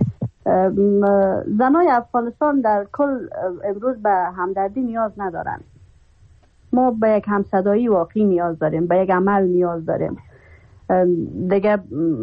زنای افغانستان در کل امروز به همدردی نیاز ندارن. ما به یک همصدایی واقعی نیاز داریم، به یک عمل نیاز داریم. دیگه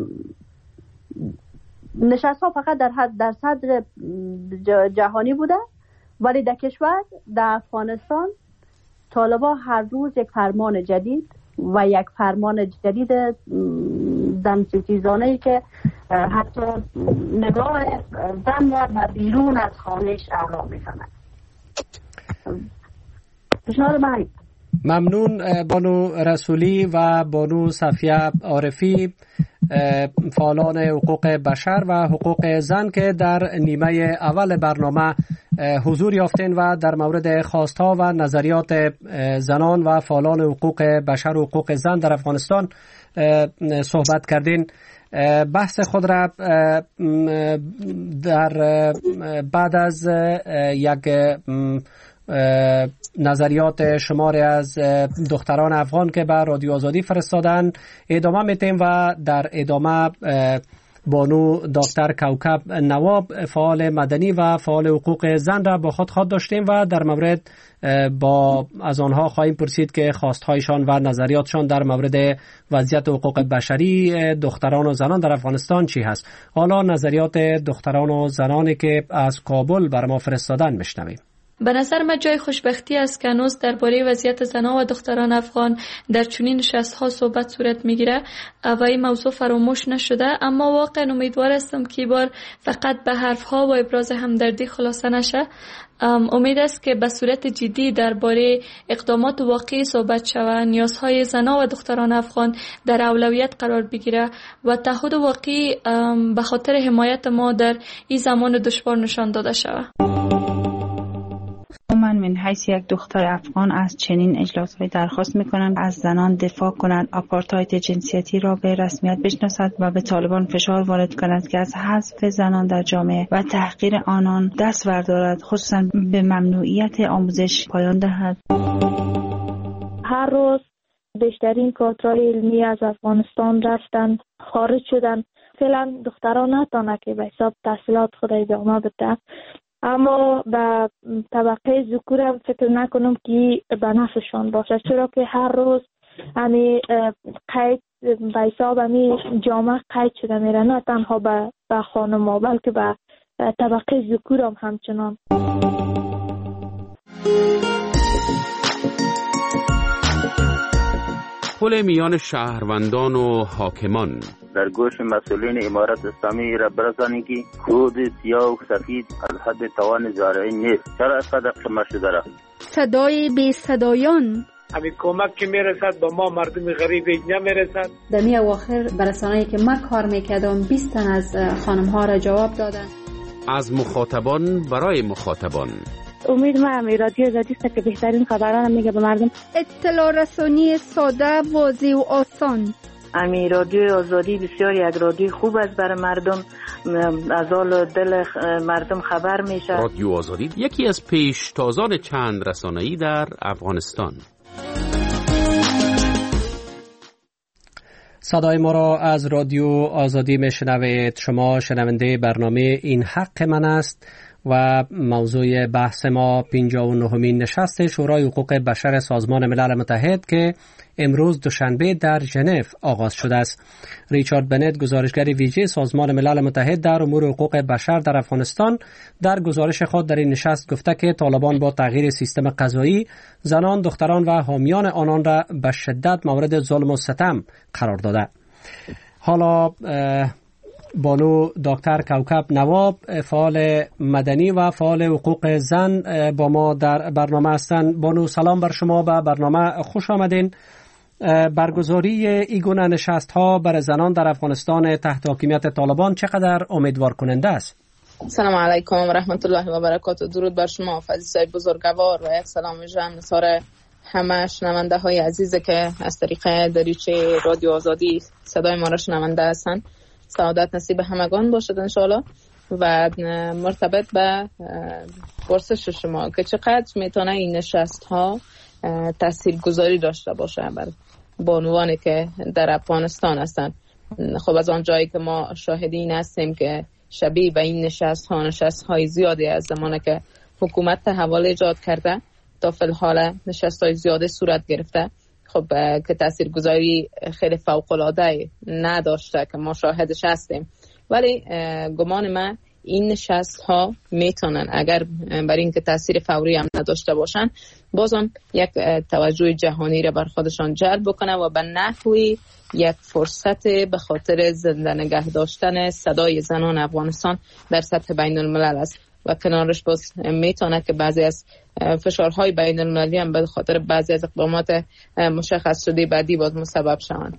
نشست ها فقط در حد در صدر جهانی بوده، ولی در کشور در افغانستان طالبان هر روز یک فرمان جدید و یک فرمان جدید زن‌ستیزانه‌ای که حتی نگاه زن و بیرون از خانه‌اش اعلام می‌کنند. پیشنهاد من. ممنون بانو رسولی و بانو صفیه عارفی، فعالان حقوق بشر و حقوق زن که در نیمه اول برنامه حضور یافتین و در مورد خواستها و نظریات زنان و فعالان حقوق بشر و حقوق زن در افغانستان صحبت کردین. بحث خود را در بعد از یک نظریات شماری از دختران افغان که به رادیو آزادی فرستادن ادامه میتیم و در ادامه بانو دکتر کوکب نواب فعال مدنی و فعال حقوق زن را با خود خواهد داشتیم و در مورد با از آنها خواهیم پرسید که خواستهایشان و نظریاتشان در مورد وضعیت حقوق بشری دختران و زنان در افغانستان چی هست. حالا نظریات دختران و زنانی که از کابل بر ما فرستادن میشنویم. به نظر من جای خوشبختی است که هنوز درباره وضعیت زنان و دختران افغان در چنین نشست‌ها صحبت صورت میگیره و این موضوع فراموش نشده، اما واقعا امیدوار هستم که بار فقط به حرف‌ها و ابراز همدردی خلاصه نشه. امید است که به صورت جدی درباره اقدامات واقعی صحبت شود، نیازهای زنان و دختران افغان در اولویت قرار بگیره و تعهد واقعی به خاطر حمایت ما در این زمان دشوار نشان داده شود. من من حیث یک دختر افغان از چنین اجلاس‌های درخواست می‌کنم از زنان دفاع کنند، آپارتاید جنسیتی را به رسمیت بشناسد و به طالبان فشار وارد کند که از حذف زنان در جامعه و تحقیر آنان دست بردارد، خصوصا به ممنوعیت آموزش پایان دهد. هر روز بیشترین کادرهای علمی از افغانستان رفتند، خارج شدند. فعلا دختران نتانه که به حساب تحصیلات خود ادامه بده، اما به طبقه ذکور هم فکر نکنم که به نفعشان باشه، چرا که هر روز همی قید به حساب همی جامعه قید شده میره، نه تنها به, به خانم ها بلکه به طبقه ذکور هم همچنان. پل میان شهروندان و حاکمان در گوش مسئولین امارت اسلامی را برسانی که خود سیاه و سفید از حد توان زارعی نیست. چرا از قدر قمه شده را؟ صدای بی صدایان همین کمک که میرسد با ما مردم غریب نمیرسد. در می اواخر برسانه‌ای که من کار میکردم بیست تن از خانم ها را جواب دادن. از مخاطبان برای مخاطبان. امید ما هم رادیو آزادی است که بهترین خبران میگه به مردم. اطلاع رسانی ساده، واضح و آسان. امی رادیو آزادی بسیار یک رادیو خوب است برای مردم، از حال دل مردم خبر میشه. رادیو آزادی یکی از پیشتازان چند رسانه‌ای در افغانستان. صدای ما را از رادیو آزادی میشنوید. شما شنونده برنامه این حق من است و موضوع بحث ما پنجاه و نهمین نشست شورای حقوق بشر سازمان ملل متحد که امروز دوشنبه در ژنو آغاز شده است. ریچارد بنت، گزارشگر ویژه سازمان ملل متحد در امور حقوق بشر در افغانستان، در گزارش خود در این نشست گفته که طالبان با تغییر سیستم قضایی زنان، دختران و حامیان آنان را به شدت مورد ظلم و ستم قرار داده. حالا بانو دکتر کوکب نواب، فعال مدنی و فعال حقوق زن، با ما در برنامه هستند. بانو سلام بر شما، به برنامه خوش آمدین. برگزاری این گونه نشست ها برای زنان در افغانستان تحت حاکمیت طالبان چقدر امیدوار کننده است؟ سلام علیکم و رحمت الله و برکاته. درود بر شما فضیلت بزرگوار و یک سلام جمع ساره همه شنونده های عزیز که از طریق دریچه رادیو آزادی صدای ما را شنونده هستند. سعادت نصیب همگان باشد انشاءالله. و مرتبط به پرسش شما که چقدر میتونه این نشست ها تأثیر گذاری داشته باشه بر بانوانی که در افغانستان هستند. خب از آن جایی که ما شاهدین هستیم که شبیه به این نشست ها نشست های زیادی از زمانی که حکومت تحول ایجاد کرده تا فی الحال نشست های زیاده صورت گرفته، خب که تاثیرگذاری خیلی فوق العاده نداشته که ما شاهدش هستیم. ولی گمان من این نشست ها میتونن اگر برای اینکه تاثیر فوری هم نداشته باشن بازم یک توجه جهانی را بر خودشان جلب بکنه و به نحوی یک فرصت به خاطر زنده نگه داشتن صدای زنان افغانستان در سطح بین الملل است و کنارش باز میتونه که بعضی از فشارهای بین المللی هم به خاطر بعضی از اقدامات مشخص شده بعدی باز مسبب شوند.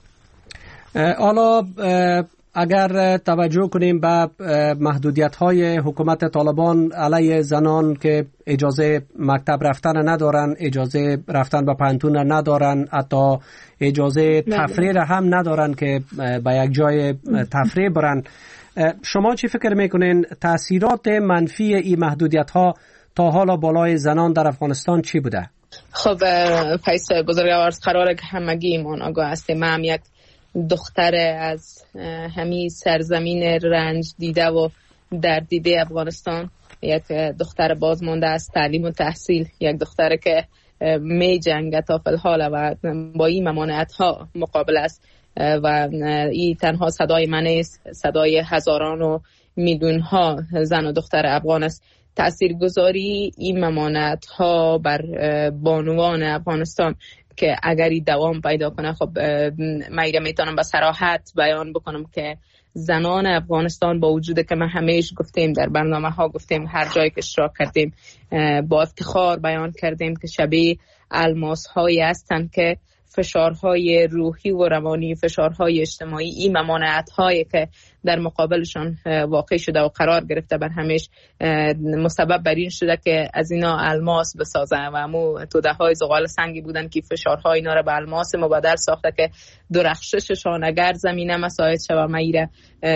حالا اگر توجه کنیم به محدودیت‌های حکومت طالبان علیه زنان که اجازه مکتب رفتن ندارن، اجازه رفتن به پانتون ندارن، حتی اجازه تفریح هم ندارن که به یک جای تفریح برن، شما چی فکر میکنین تأثیرات منفی این محدودیت‌ها تا حالا بالای زنان در افغانستان چی بوده؟ خب پیس بزرگوار قراره که همگی ایمان آگاه هستیم. من هم یک دختر از همین سرزمین رنج دیده و در دیده افغانستان، یک دختر بازمانده از تعلیم و تحصیل، یک دختر که می جنگه تا فی الحال و با این ممانعت ها مقابل است و این تنها صدای من است، صدای هزاران و میلیون ها زن و دختر افغان است. تاثیرگذاری این ممانعت ها بر بانوان افغانستان که اگری دوام پیدا کنه، خب من میتونم به صراحت بیان بکنم که زنان افغانستان با وجود که من همیشه گفتیم در برنامه ها گفتیم هر جایی که اشتراک کردیم با افتخار بیان کردیم که شبیه الماس هایی هستند که فشارهای روحی و روانی، فشارهای اجتماعی، این ممانعت هایی که در مقابلشان واقع شده و قرار گرفته بر همیش مسبب بر این شده که از اینا الماس بسازن و مو توده های زغال سنگی بودن که فشارهای اینا را به الماس مبادل ساخته که درخشششان اگر زمینه مساعد شد و میره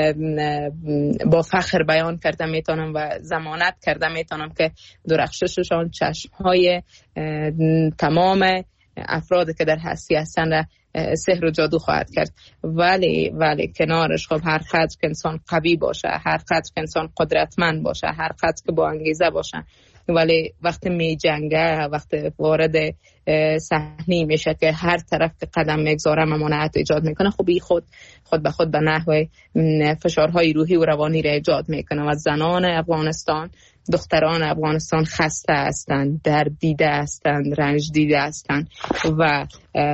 با فخر بیان کرده میتونم و ضمانت کرده میتونم که درخشششان چشمهای تمام افراد که در هستی هستن را سحر و جادو خواهد کرد. ولی ولی کنارش خب هر قدر که انسان قوی باشه، هر قدر که انسان قدرتمند باشه، هر قدر که با انگیزه باشه، ولی وقتی می جنگه، وقتی وارد صحنه میشه که هر طرف که قدم میگذاره ممانعت ایجاد میکنه، خب این خود خود به خود به نحو فشارهای روحی و روانی را ایجاد میکنه و زنان افغانستان، دختران افغانستان خسته هستند، درد دیده هستند، رنج دیده هستند و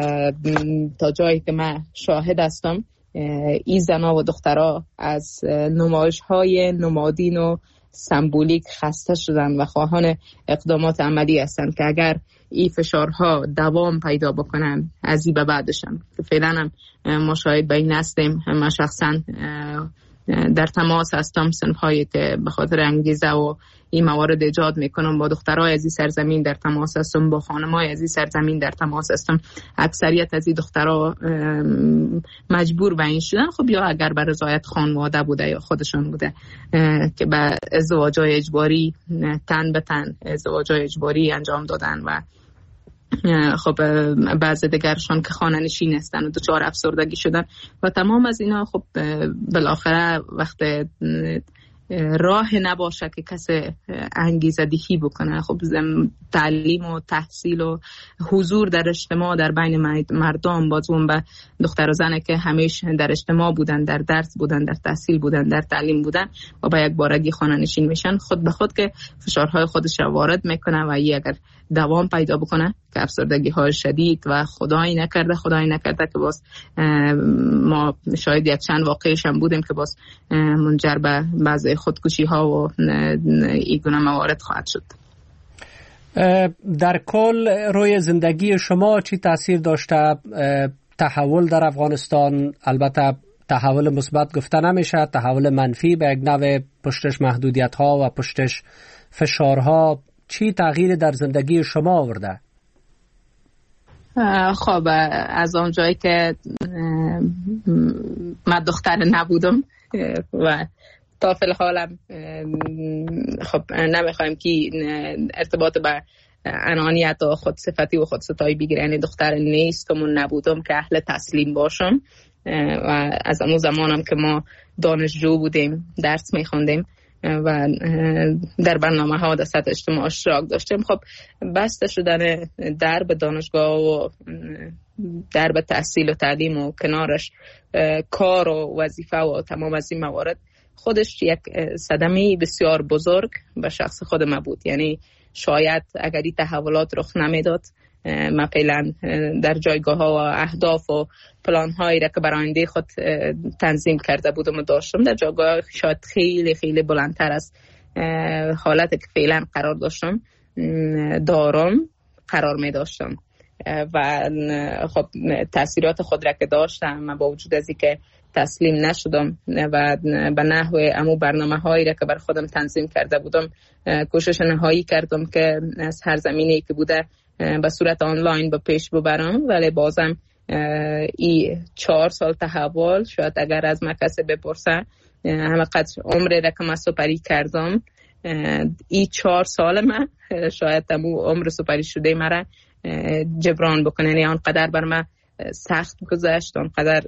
تا جایی که من شاهد هستم این زنا و دخترها از نمایش های نمادین و سمبولیک خسته شدن و خواهان اقدامات عملی هستند که اگر این فشارها دوام پیدا بکنن از این به بعدشن که فعلا هم مشاهد به این هستیم. من شخصا در تماس هستم صنف‌هایی که به خاطر انگیزه و این موارد ایجاد میکنم، با دخترای از این سرزمین در تماس هستم، با خانمای از این سرزمین در تماس هستم. اکثریت از این دخترها مجبور به این شدن، خب یا اگر به رضایت خانواده بوده یا خودشان بوده که به ازدواج‌های اجباری تن به تن ازدواج‌های اجباری انجام دادن و خب بعضی دیگرشان که خانه نشین هستن و دچار افسردگی شدن و تمام از اینا خب بالاخره وقت راه نباشه که کسی انگیزه دهی بکنه. خب تعلیم و تحصیل و حضور در اجتماع در بین مردم، بازون به دختر و زنه که همیشه در اجتماع بودن، در درس بودن، در تحصیل بودن، در تعلیم بودن و با یک بارگی خانه نشین میشن، خود به خود که فشارهای خودش وارد میکنه و ای اگر دوام پیدا بکنه که افسردگی های شدید و خدایی نکرده خدایی نکرده که باز ما شاید یک چند واقعش هم بودیم که باز منجر به بعضی خودکشی ها و این گونه موارد خواهد شد. در کل روی زندگی شما چی تاثیر داشته تحول در افغانستان؟ البته تحول مثبت گفته نمیشه، تحول منفی به یک نوع پشتش محدودیت ها و پشتش فشارها چی تغییر در زندگی شما آورده؟ خب از اون جایی که من دختر نبودم و تا فی الحالم خب نمیخوایم که ارتباط به انانیت و خودصفتی و خودستایی بگیره، یعنی دختر نیستم و نبودم که اهل تسلیم باشم و از اون زمانم که ما دانشجو بودیم درس میخوندیم و در برنامه ها در سطح اجتماع اشتراک داشتیم، خب بسته شدن درب دانشگاه و درب تحصیل و تعلیم و کنارش کار و وظیفه و تمام از این موارد خودش یک صدمه بسیار بزرگ به شخص خود ما بود. یعنی شاید اگر این تحولات رخ نمیداد من فعلا در جایگاه ها و اهداف و پلان هایی را که برای آینده خود تنظیم کرده بودم و داشتم در جایگاه شاید خیلی خیلی بلندتر از حالت که فعلا قرار داشتم دارم قرار می داشتم و خب تاثیرات خود را که داشتم من با وجود از اینکه تسلیم نشدم و به نحو امو برنامه هایی را که بر خودم تنظیم کرده بودم کوشش نهایی کردم که از هر زمینه‌ای که بوده به صورت آنلاین به پیش ببرم، ولی بازم ای چهار سال تحول شاید اگر از من کسی بپرسه همه قدر عمری را که من سپری کردم ای چهار سال من شاید تمو عمر سپری شده مرا جبران بکنه. یعنی آنقدر بر من سخت گذشت، آنقدر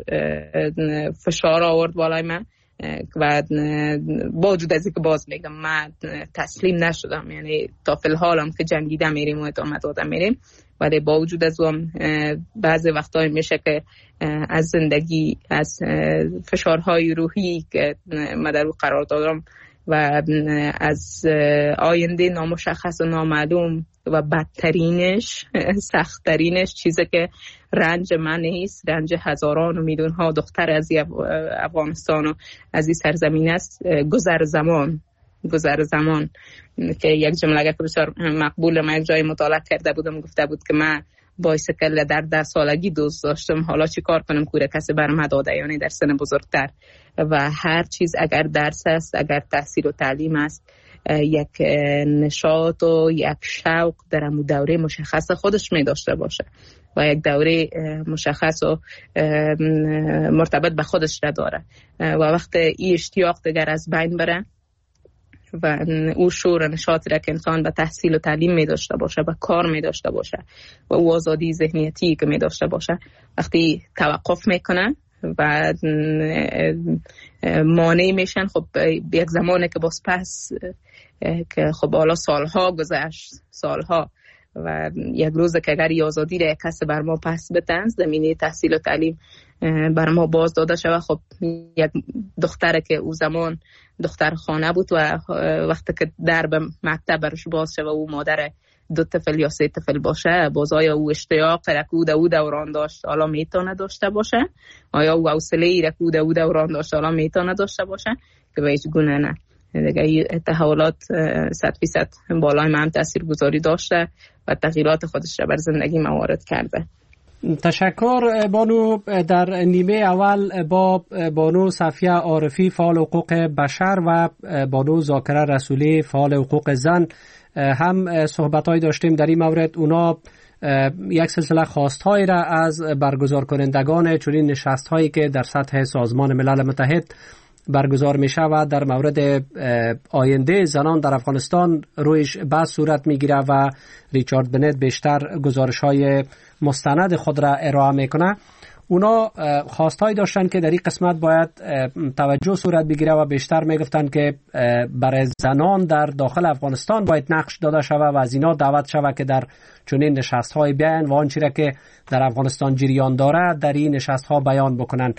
فشار آورد بالای من و با وجود از اینکه باز میگم من تسلیم نشدم، یعنی تا فی الحالم که جنگیده میریم و ادامه داده میریم، ولی با وجود از اون بعضی وقتایی میشه که از زندگی از فشارهای روحی که من در او قرار دادم و از آینده نامشخص و نامعلوم و بدترینش سختترینش چیزی که رنج من نیست، رنج هزاران و میلیون ها دختر از افغانستان و از این سرزمین است، گذر زمان گذر زمان که یک جمله که بسیار مقبول من یک جای مطالعه کرده بودم گفته بود که من بایسکل در ده سالگی دوست داشتم، حالا چی کار کنم کوره کسی برم داده، یعنی در سن بزرگتر. و هر چیز اگر درس است، اگر تحصیل و تعلیم است، یک نشاط و یک شوق در امو دوره مشخص خودش می داشته باشه و یک دوره مشخص و مرتبط به خودش را داره و وقت این اشتیاق دیگر از بین بره و او شور نشاطی را که انسان به تحصیل و تعلیم می داشته باشه، به کار می داشته باشه و او آزادی ذهنیتی که می داشته باشه، وقتی توقف میکنه و مانع میشن، خب یک زمانه که باز پس که خب حالا سالها گذشت سالها و یک روز که اگر آزادی را کسی بر ما پس بتن زمینه تحصیل و تعلیم بر ما باز داده شود، خب یک دختره که او زمان دختر خانه بود و وقتی که در به مکتب برش باز شود و مادر دو طفل یا سه طفل باشه، باز آیا او اشتیاق رکود او دوران داشت حالا میتونه داشته باشه، آیا او حوصله رکود او دوران داشت حالا میتونه داشته باشه، که به هیچ گونه نه. دیگه تحولات صد فیصد بالای من تاثیر گذاری داشته و تغییرات خودش را بر زندگی موارد کرده. تشکر بانو. در نیمه اول با بانو صفیه عارفی فعال حقوق بشر و بانو ذاکره رسولی فعال حقوق زن هم صحبت‌هایی داشتیم در این مورد. اونا یک سلسله خواست‌هایی را از برگزار کنندگان چنین نشست‌هایی که در سطح سازمان ملل متحد برگزار میشه و در مورد آینده زنان در افغانستان رویش بحث صورت میگیره و ریچارد بنت بیشتر گزارش‌های مستند خود را ارائه میکنه. اونا خواستهایی داشتن که در این قسمت باید توجه صورت بگیره و بیشتر میگفتن که برای زنان در داخل افغانستان باید نقش داده شود و از اینا دعوت شود که در چنین نشست‌های بیان و آنچه را که در افغانستان جریان داره در این نشست‌ها بیان بکنن.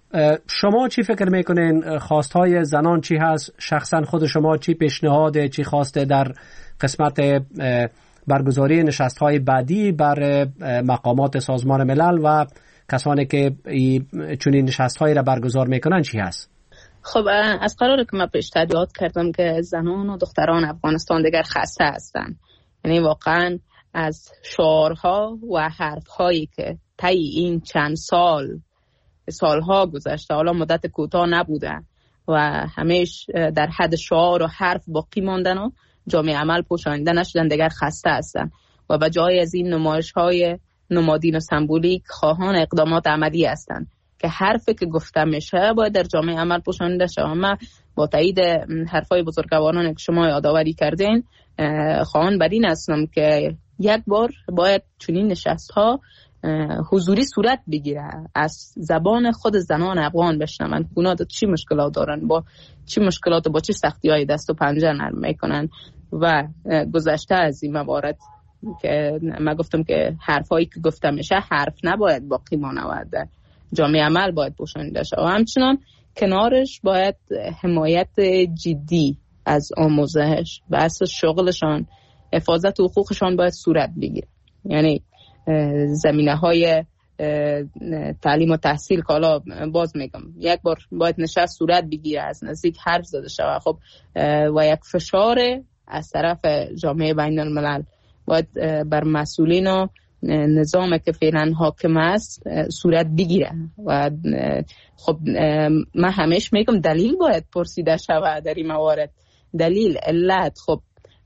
شما چی فکر میکنین؟ خواستهای زنان چی هست؟ شخصا خود شما چی پیشنهاد چی خواسته در قسمت برگزاری نشست‌های بعدی بر مقامات سازمان ملل و کسانی که چنین نشست‌هایی را برگزار میکنن چی هست؟ خب از قراره که من پیشتر یاد کردم که زنان و دختران افغانستان دیگر خسته هستن. یعنی واقعا از شعارها و حرفهایی که طی این چند سال سالها گذشته، حالا مدت کوتاه نبوده و همیش در حد شعار و حرف باقی ماندن و جامعه عمل پوشانیده نشدن، دیگر خسته هستن و به جای از این نمایش‌های نمادین و سمبولیک خواهان اقدامات عملی هستند که حرفی که گفته میشه باید در جامعه عمل پوشانیده شود. اما با تایید حرفای بزرگواران که شما یادآوری کردین، خواهان بر این هستم که یک بار باید چنین نشست‌ها حضوری صورت بگیره، از زبان خود زنان افغان بشنون اونا چی مشکلات دارن، با چی مشکلات و با چی سختی‌های دست و پنجه نرم میکنن و گذشته از این موارد که من گفتم که حرفایی که گفته میشه حرف نباید باقی مانه و جامعه عمل باید پوشانیده شه و همچنان کنارش باید حمایت جدی از آموزش و اساس شغلشان، حفاظت حقوقشان باید صورت بگیره. یعنی زمینه های تعلیم و تحصیل که حالا باز میگم یک بار باید نشست صورت بگیره، از نزدیک حرف زده شود. خب و یک فشار از طرف جامعه بین الملل باید بر مسئولین و نظام که فعلا حاکم است صورت بگیره و خب من همیشه میگم دلیل باید پرسیده شود در این موارد، دلیل، علت. خب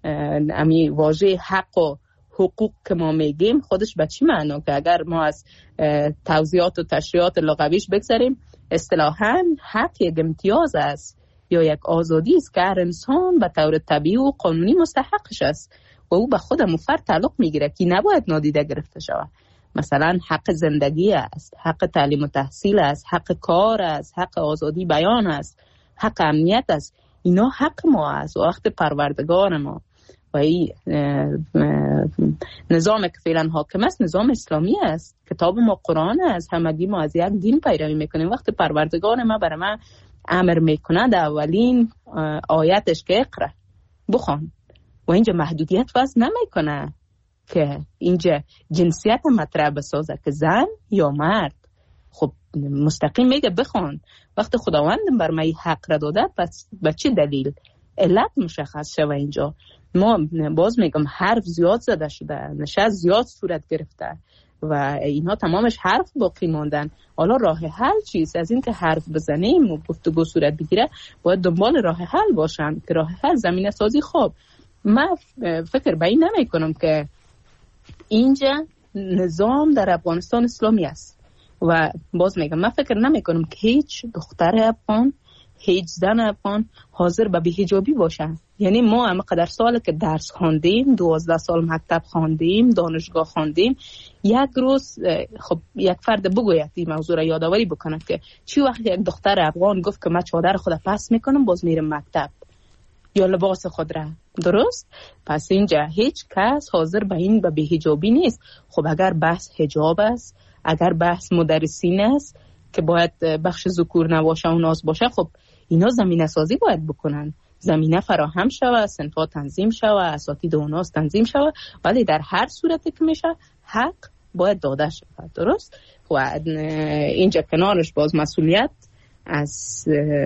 امی واژه حق و حقوق که ما میگیم خودش به چی معنی؟ که اگر ما از توضیحات و تشریحات لغویش بگذاریم، اصطلاحاً حق یک امتیاز است یا یک آزادی است که هر انسان به طور طبیعی و قانونی مستحقش است و او به خود فرد تعلق میگیره که نباید نادیده گرفته شود. مثلا حق زندگی است، حق تعلیم و تحصیل است، حق کار است، حق آزادی بیان است، حق امنیت است. اینا حق ما است و وقت پروردگار ما و این نظام که فعلا حاکم است نظام اسلامی است. کتاب ما قرآن است، همگی ما از یک دین پیروی میکنیم. وقت پروردگار ما برای ما امر میکنه در اولین آیتش که اقرا بخوان و اینجا محدودیت وضع نمیکنه که اینجا جنسیت مطرح بسازه که زن یا مرد. خب مستقیم میگه بخوان. وقت خداوند بر ما حق را داده، پس به چه دلیل؟ علت مشخص شوه. اینجا ما باز میگم حرف زیاد زده شده، نشست زیاد صورت گرفته و اینا تمامش حرف باقی ماندن. حالا راه حل چیست؟ از این که حرف بزنیم و گفتگو صورت بگیره باید دنبال راه حل باشن که راه حل زمینه سازی. خب من فکر به این نمی کنم که اینجا نظام در افغانستان اسلامی است و باز میگم من فکر نمی کنم که هیچ دختر افغان، هیچ زن افغان حاضر به بی‌حجابی باشن. یعنی ما هم قدر سال که درس خواندیم، دوازده سال مکتب خواندیم، دانشگاه خواندیم، یک روز خب یک فرد بگوید این موضوع را یادآوری بکنه که چی وقت یک دختر افغان گفت که من چادر خود پس میکنم باز میرم مکتب یا لباس خود را، درست؟ پس اینجا هیچ کس حاضر به این به بی‌حجابی نیست. خب اگر بحث حجاب است، اگر بحث مدرسین است که باید بخش ذکور نباشه و ناز باشه، خب اینا زمینه سازی باید بکنن، زمینه فراهم شوه، صنفا تنظیم شوه، اساتید و ناز تنظیم شوه، ولی در هر صورتی که میشه حق باید داده شوه، درست؟ و اینجا کنارش باز مسئولیت از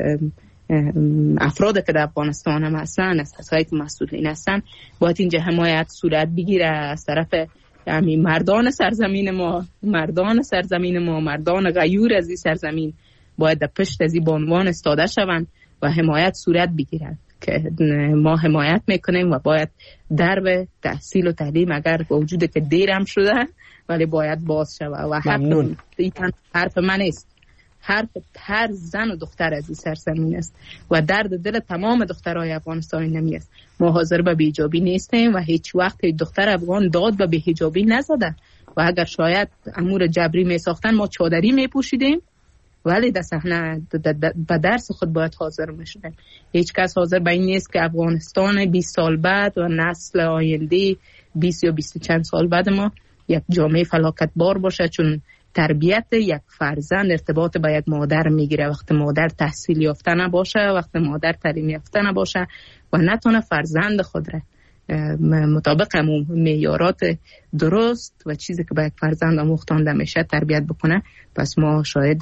افراد که در افغانستان هم هستن، از کسایی که مسئولین هستن، باید اینجا حمایت صورت بگیره از طرف یعنی مردان سرزمین ما، مردان سرزمین ما، مردان غیور از این سرزمین باید در پشت از این بانوان استاده شوند و حمایت صورت بگیرد که ما حمایت میکنیم و باید درب تحصیل و تعلیم اگر با وجود که دیر هم شده ولی باید باز شود و حرف, حرف من نیست، حرف هر زن و دختر از این سرزمین است و درد دل تمام دخترای افغانستان نمی است. ما حاضر به بی‌حجابی نیستیم و هیچ وقت دختر افغان داد به بی‌حجابی نزده و اگر شاید امور جبری می ساختن ما چادری می پوشیدیم، ولی در صحنه به درس خود باید حاضر می شدیم. هیچ کس حاضر به این نیست که افغانستان بیست سال بعد و نسل آینده بیست یا بیست چند سال بعد ما یک جامعه فلاکت بار باشه، چون تربیت یک فرزند ارتباط با یک مادر میگیره. وقتی مادر تحصیل یافته نباشه، وقتی مادر تعلیم یافته نباشه و نتونه فرزند خود را مطابق همون معیارات درست و چیزی که با یک فرزند آموختانده میشه تربیت بکنه، پس ما شاید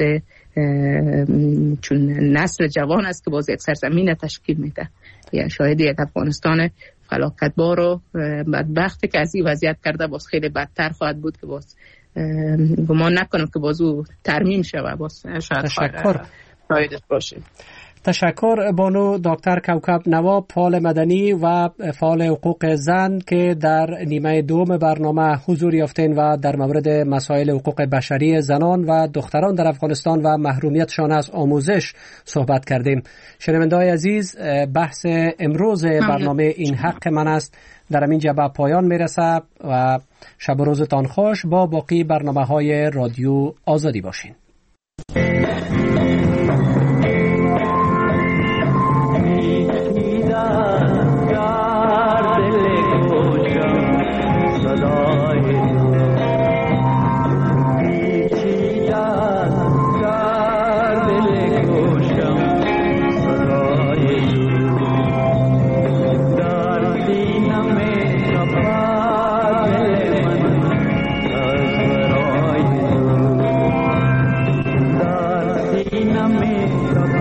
چون نسل جوان است که باز یک سرزمین تشکیل میده، یا شاید یک افغانستان فلاکتبار و بدبختی که از این وضعیت کرده باز خیلی بدتر خواهد بود که باز گمان نکنم که باز او ترمیم شود. باز شاید تشکر شایدش باشه. تشکر بانو دکتر کوکب نواب، فعال مدنی و فعال حقوق زن که در نیمه دوم برنامه حضور یافتین و در مورد مسائل حقوق بشری زنان و دختران در افغانستان و محرومیتشان از آموزش صحبت کردیم. شنونده‌های عزیز، بحث امروز برنامه این حق من است در اینجا به پایان میرسه و شب و روزتان خوش. با باقی برنامه‌های رادیو آزادی باشین. Name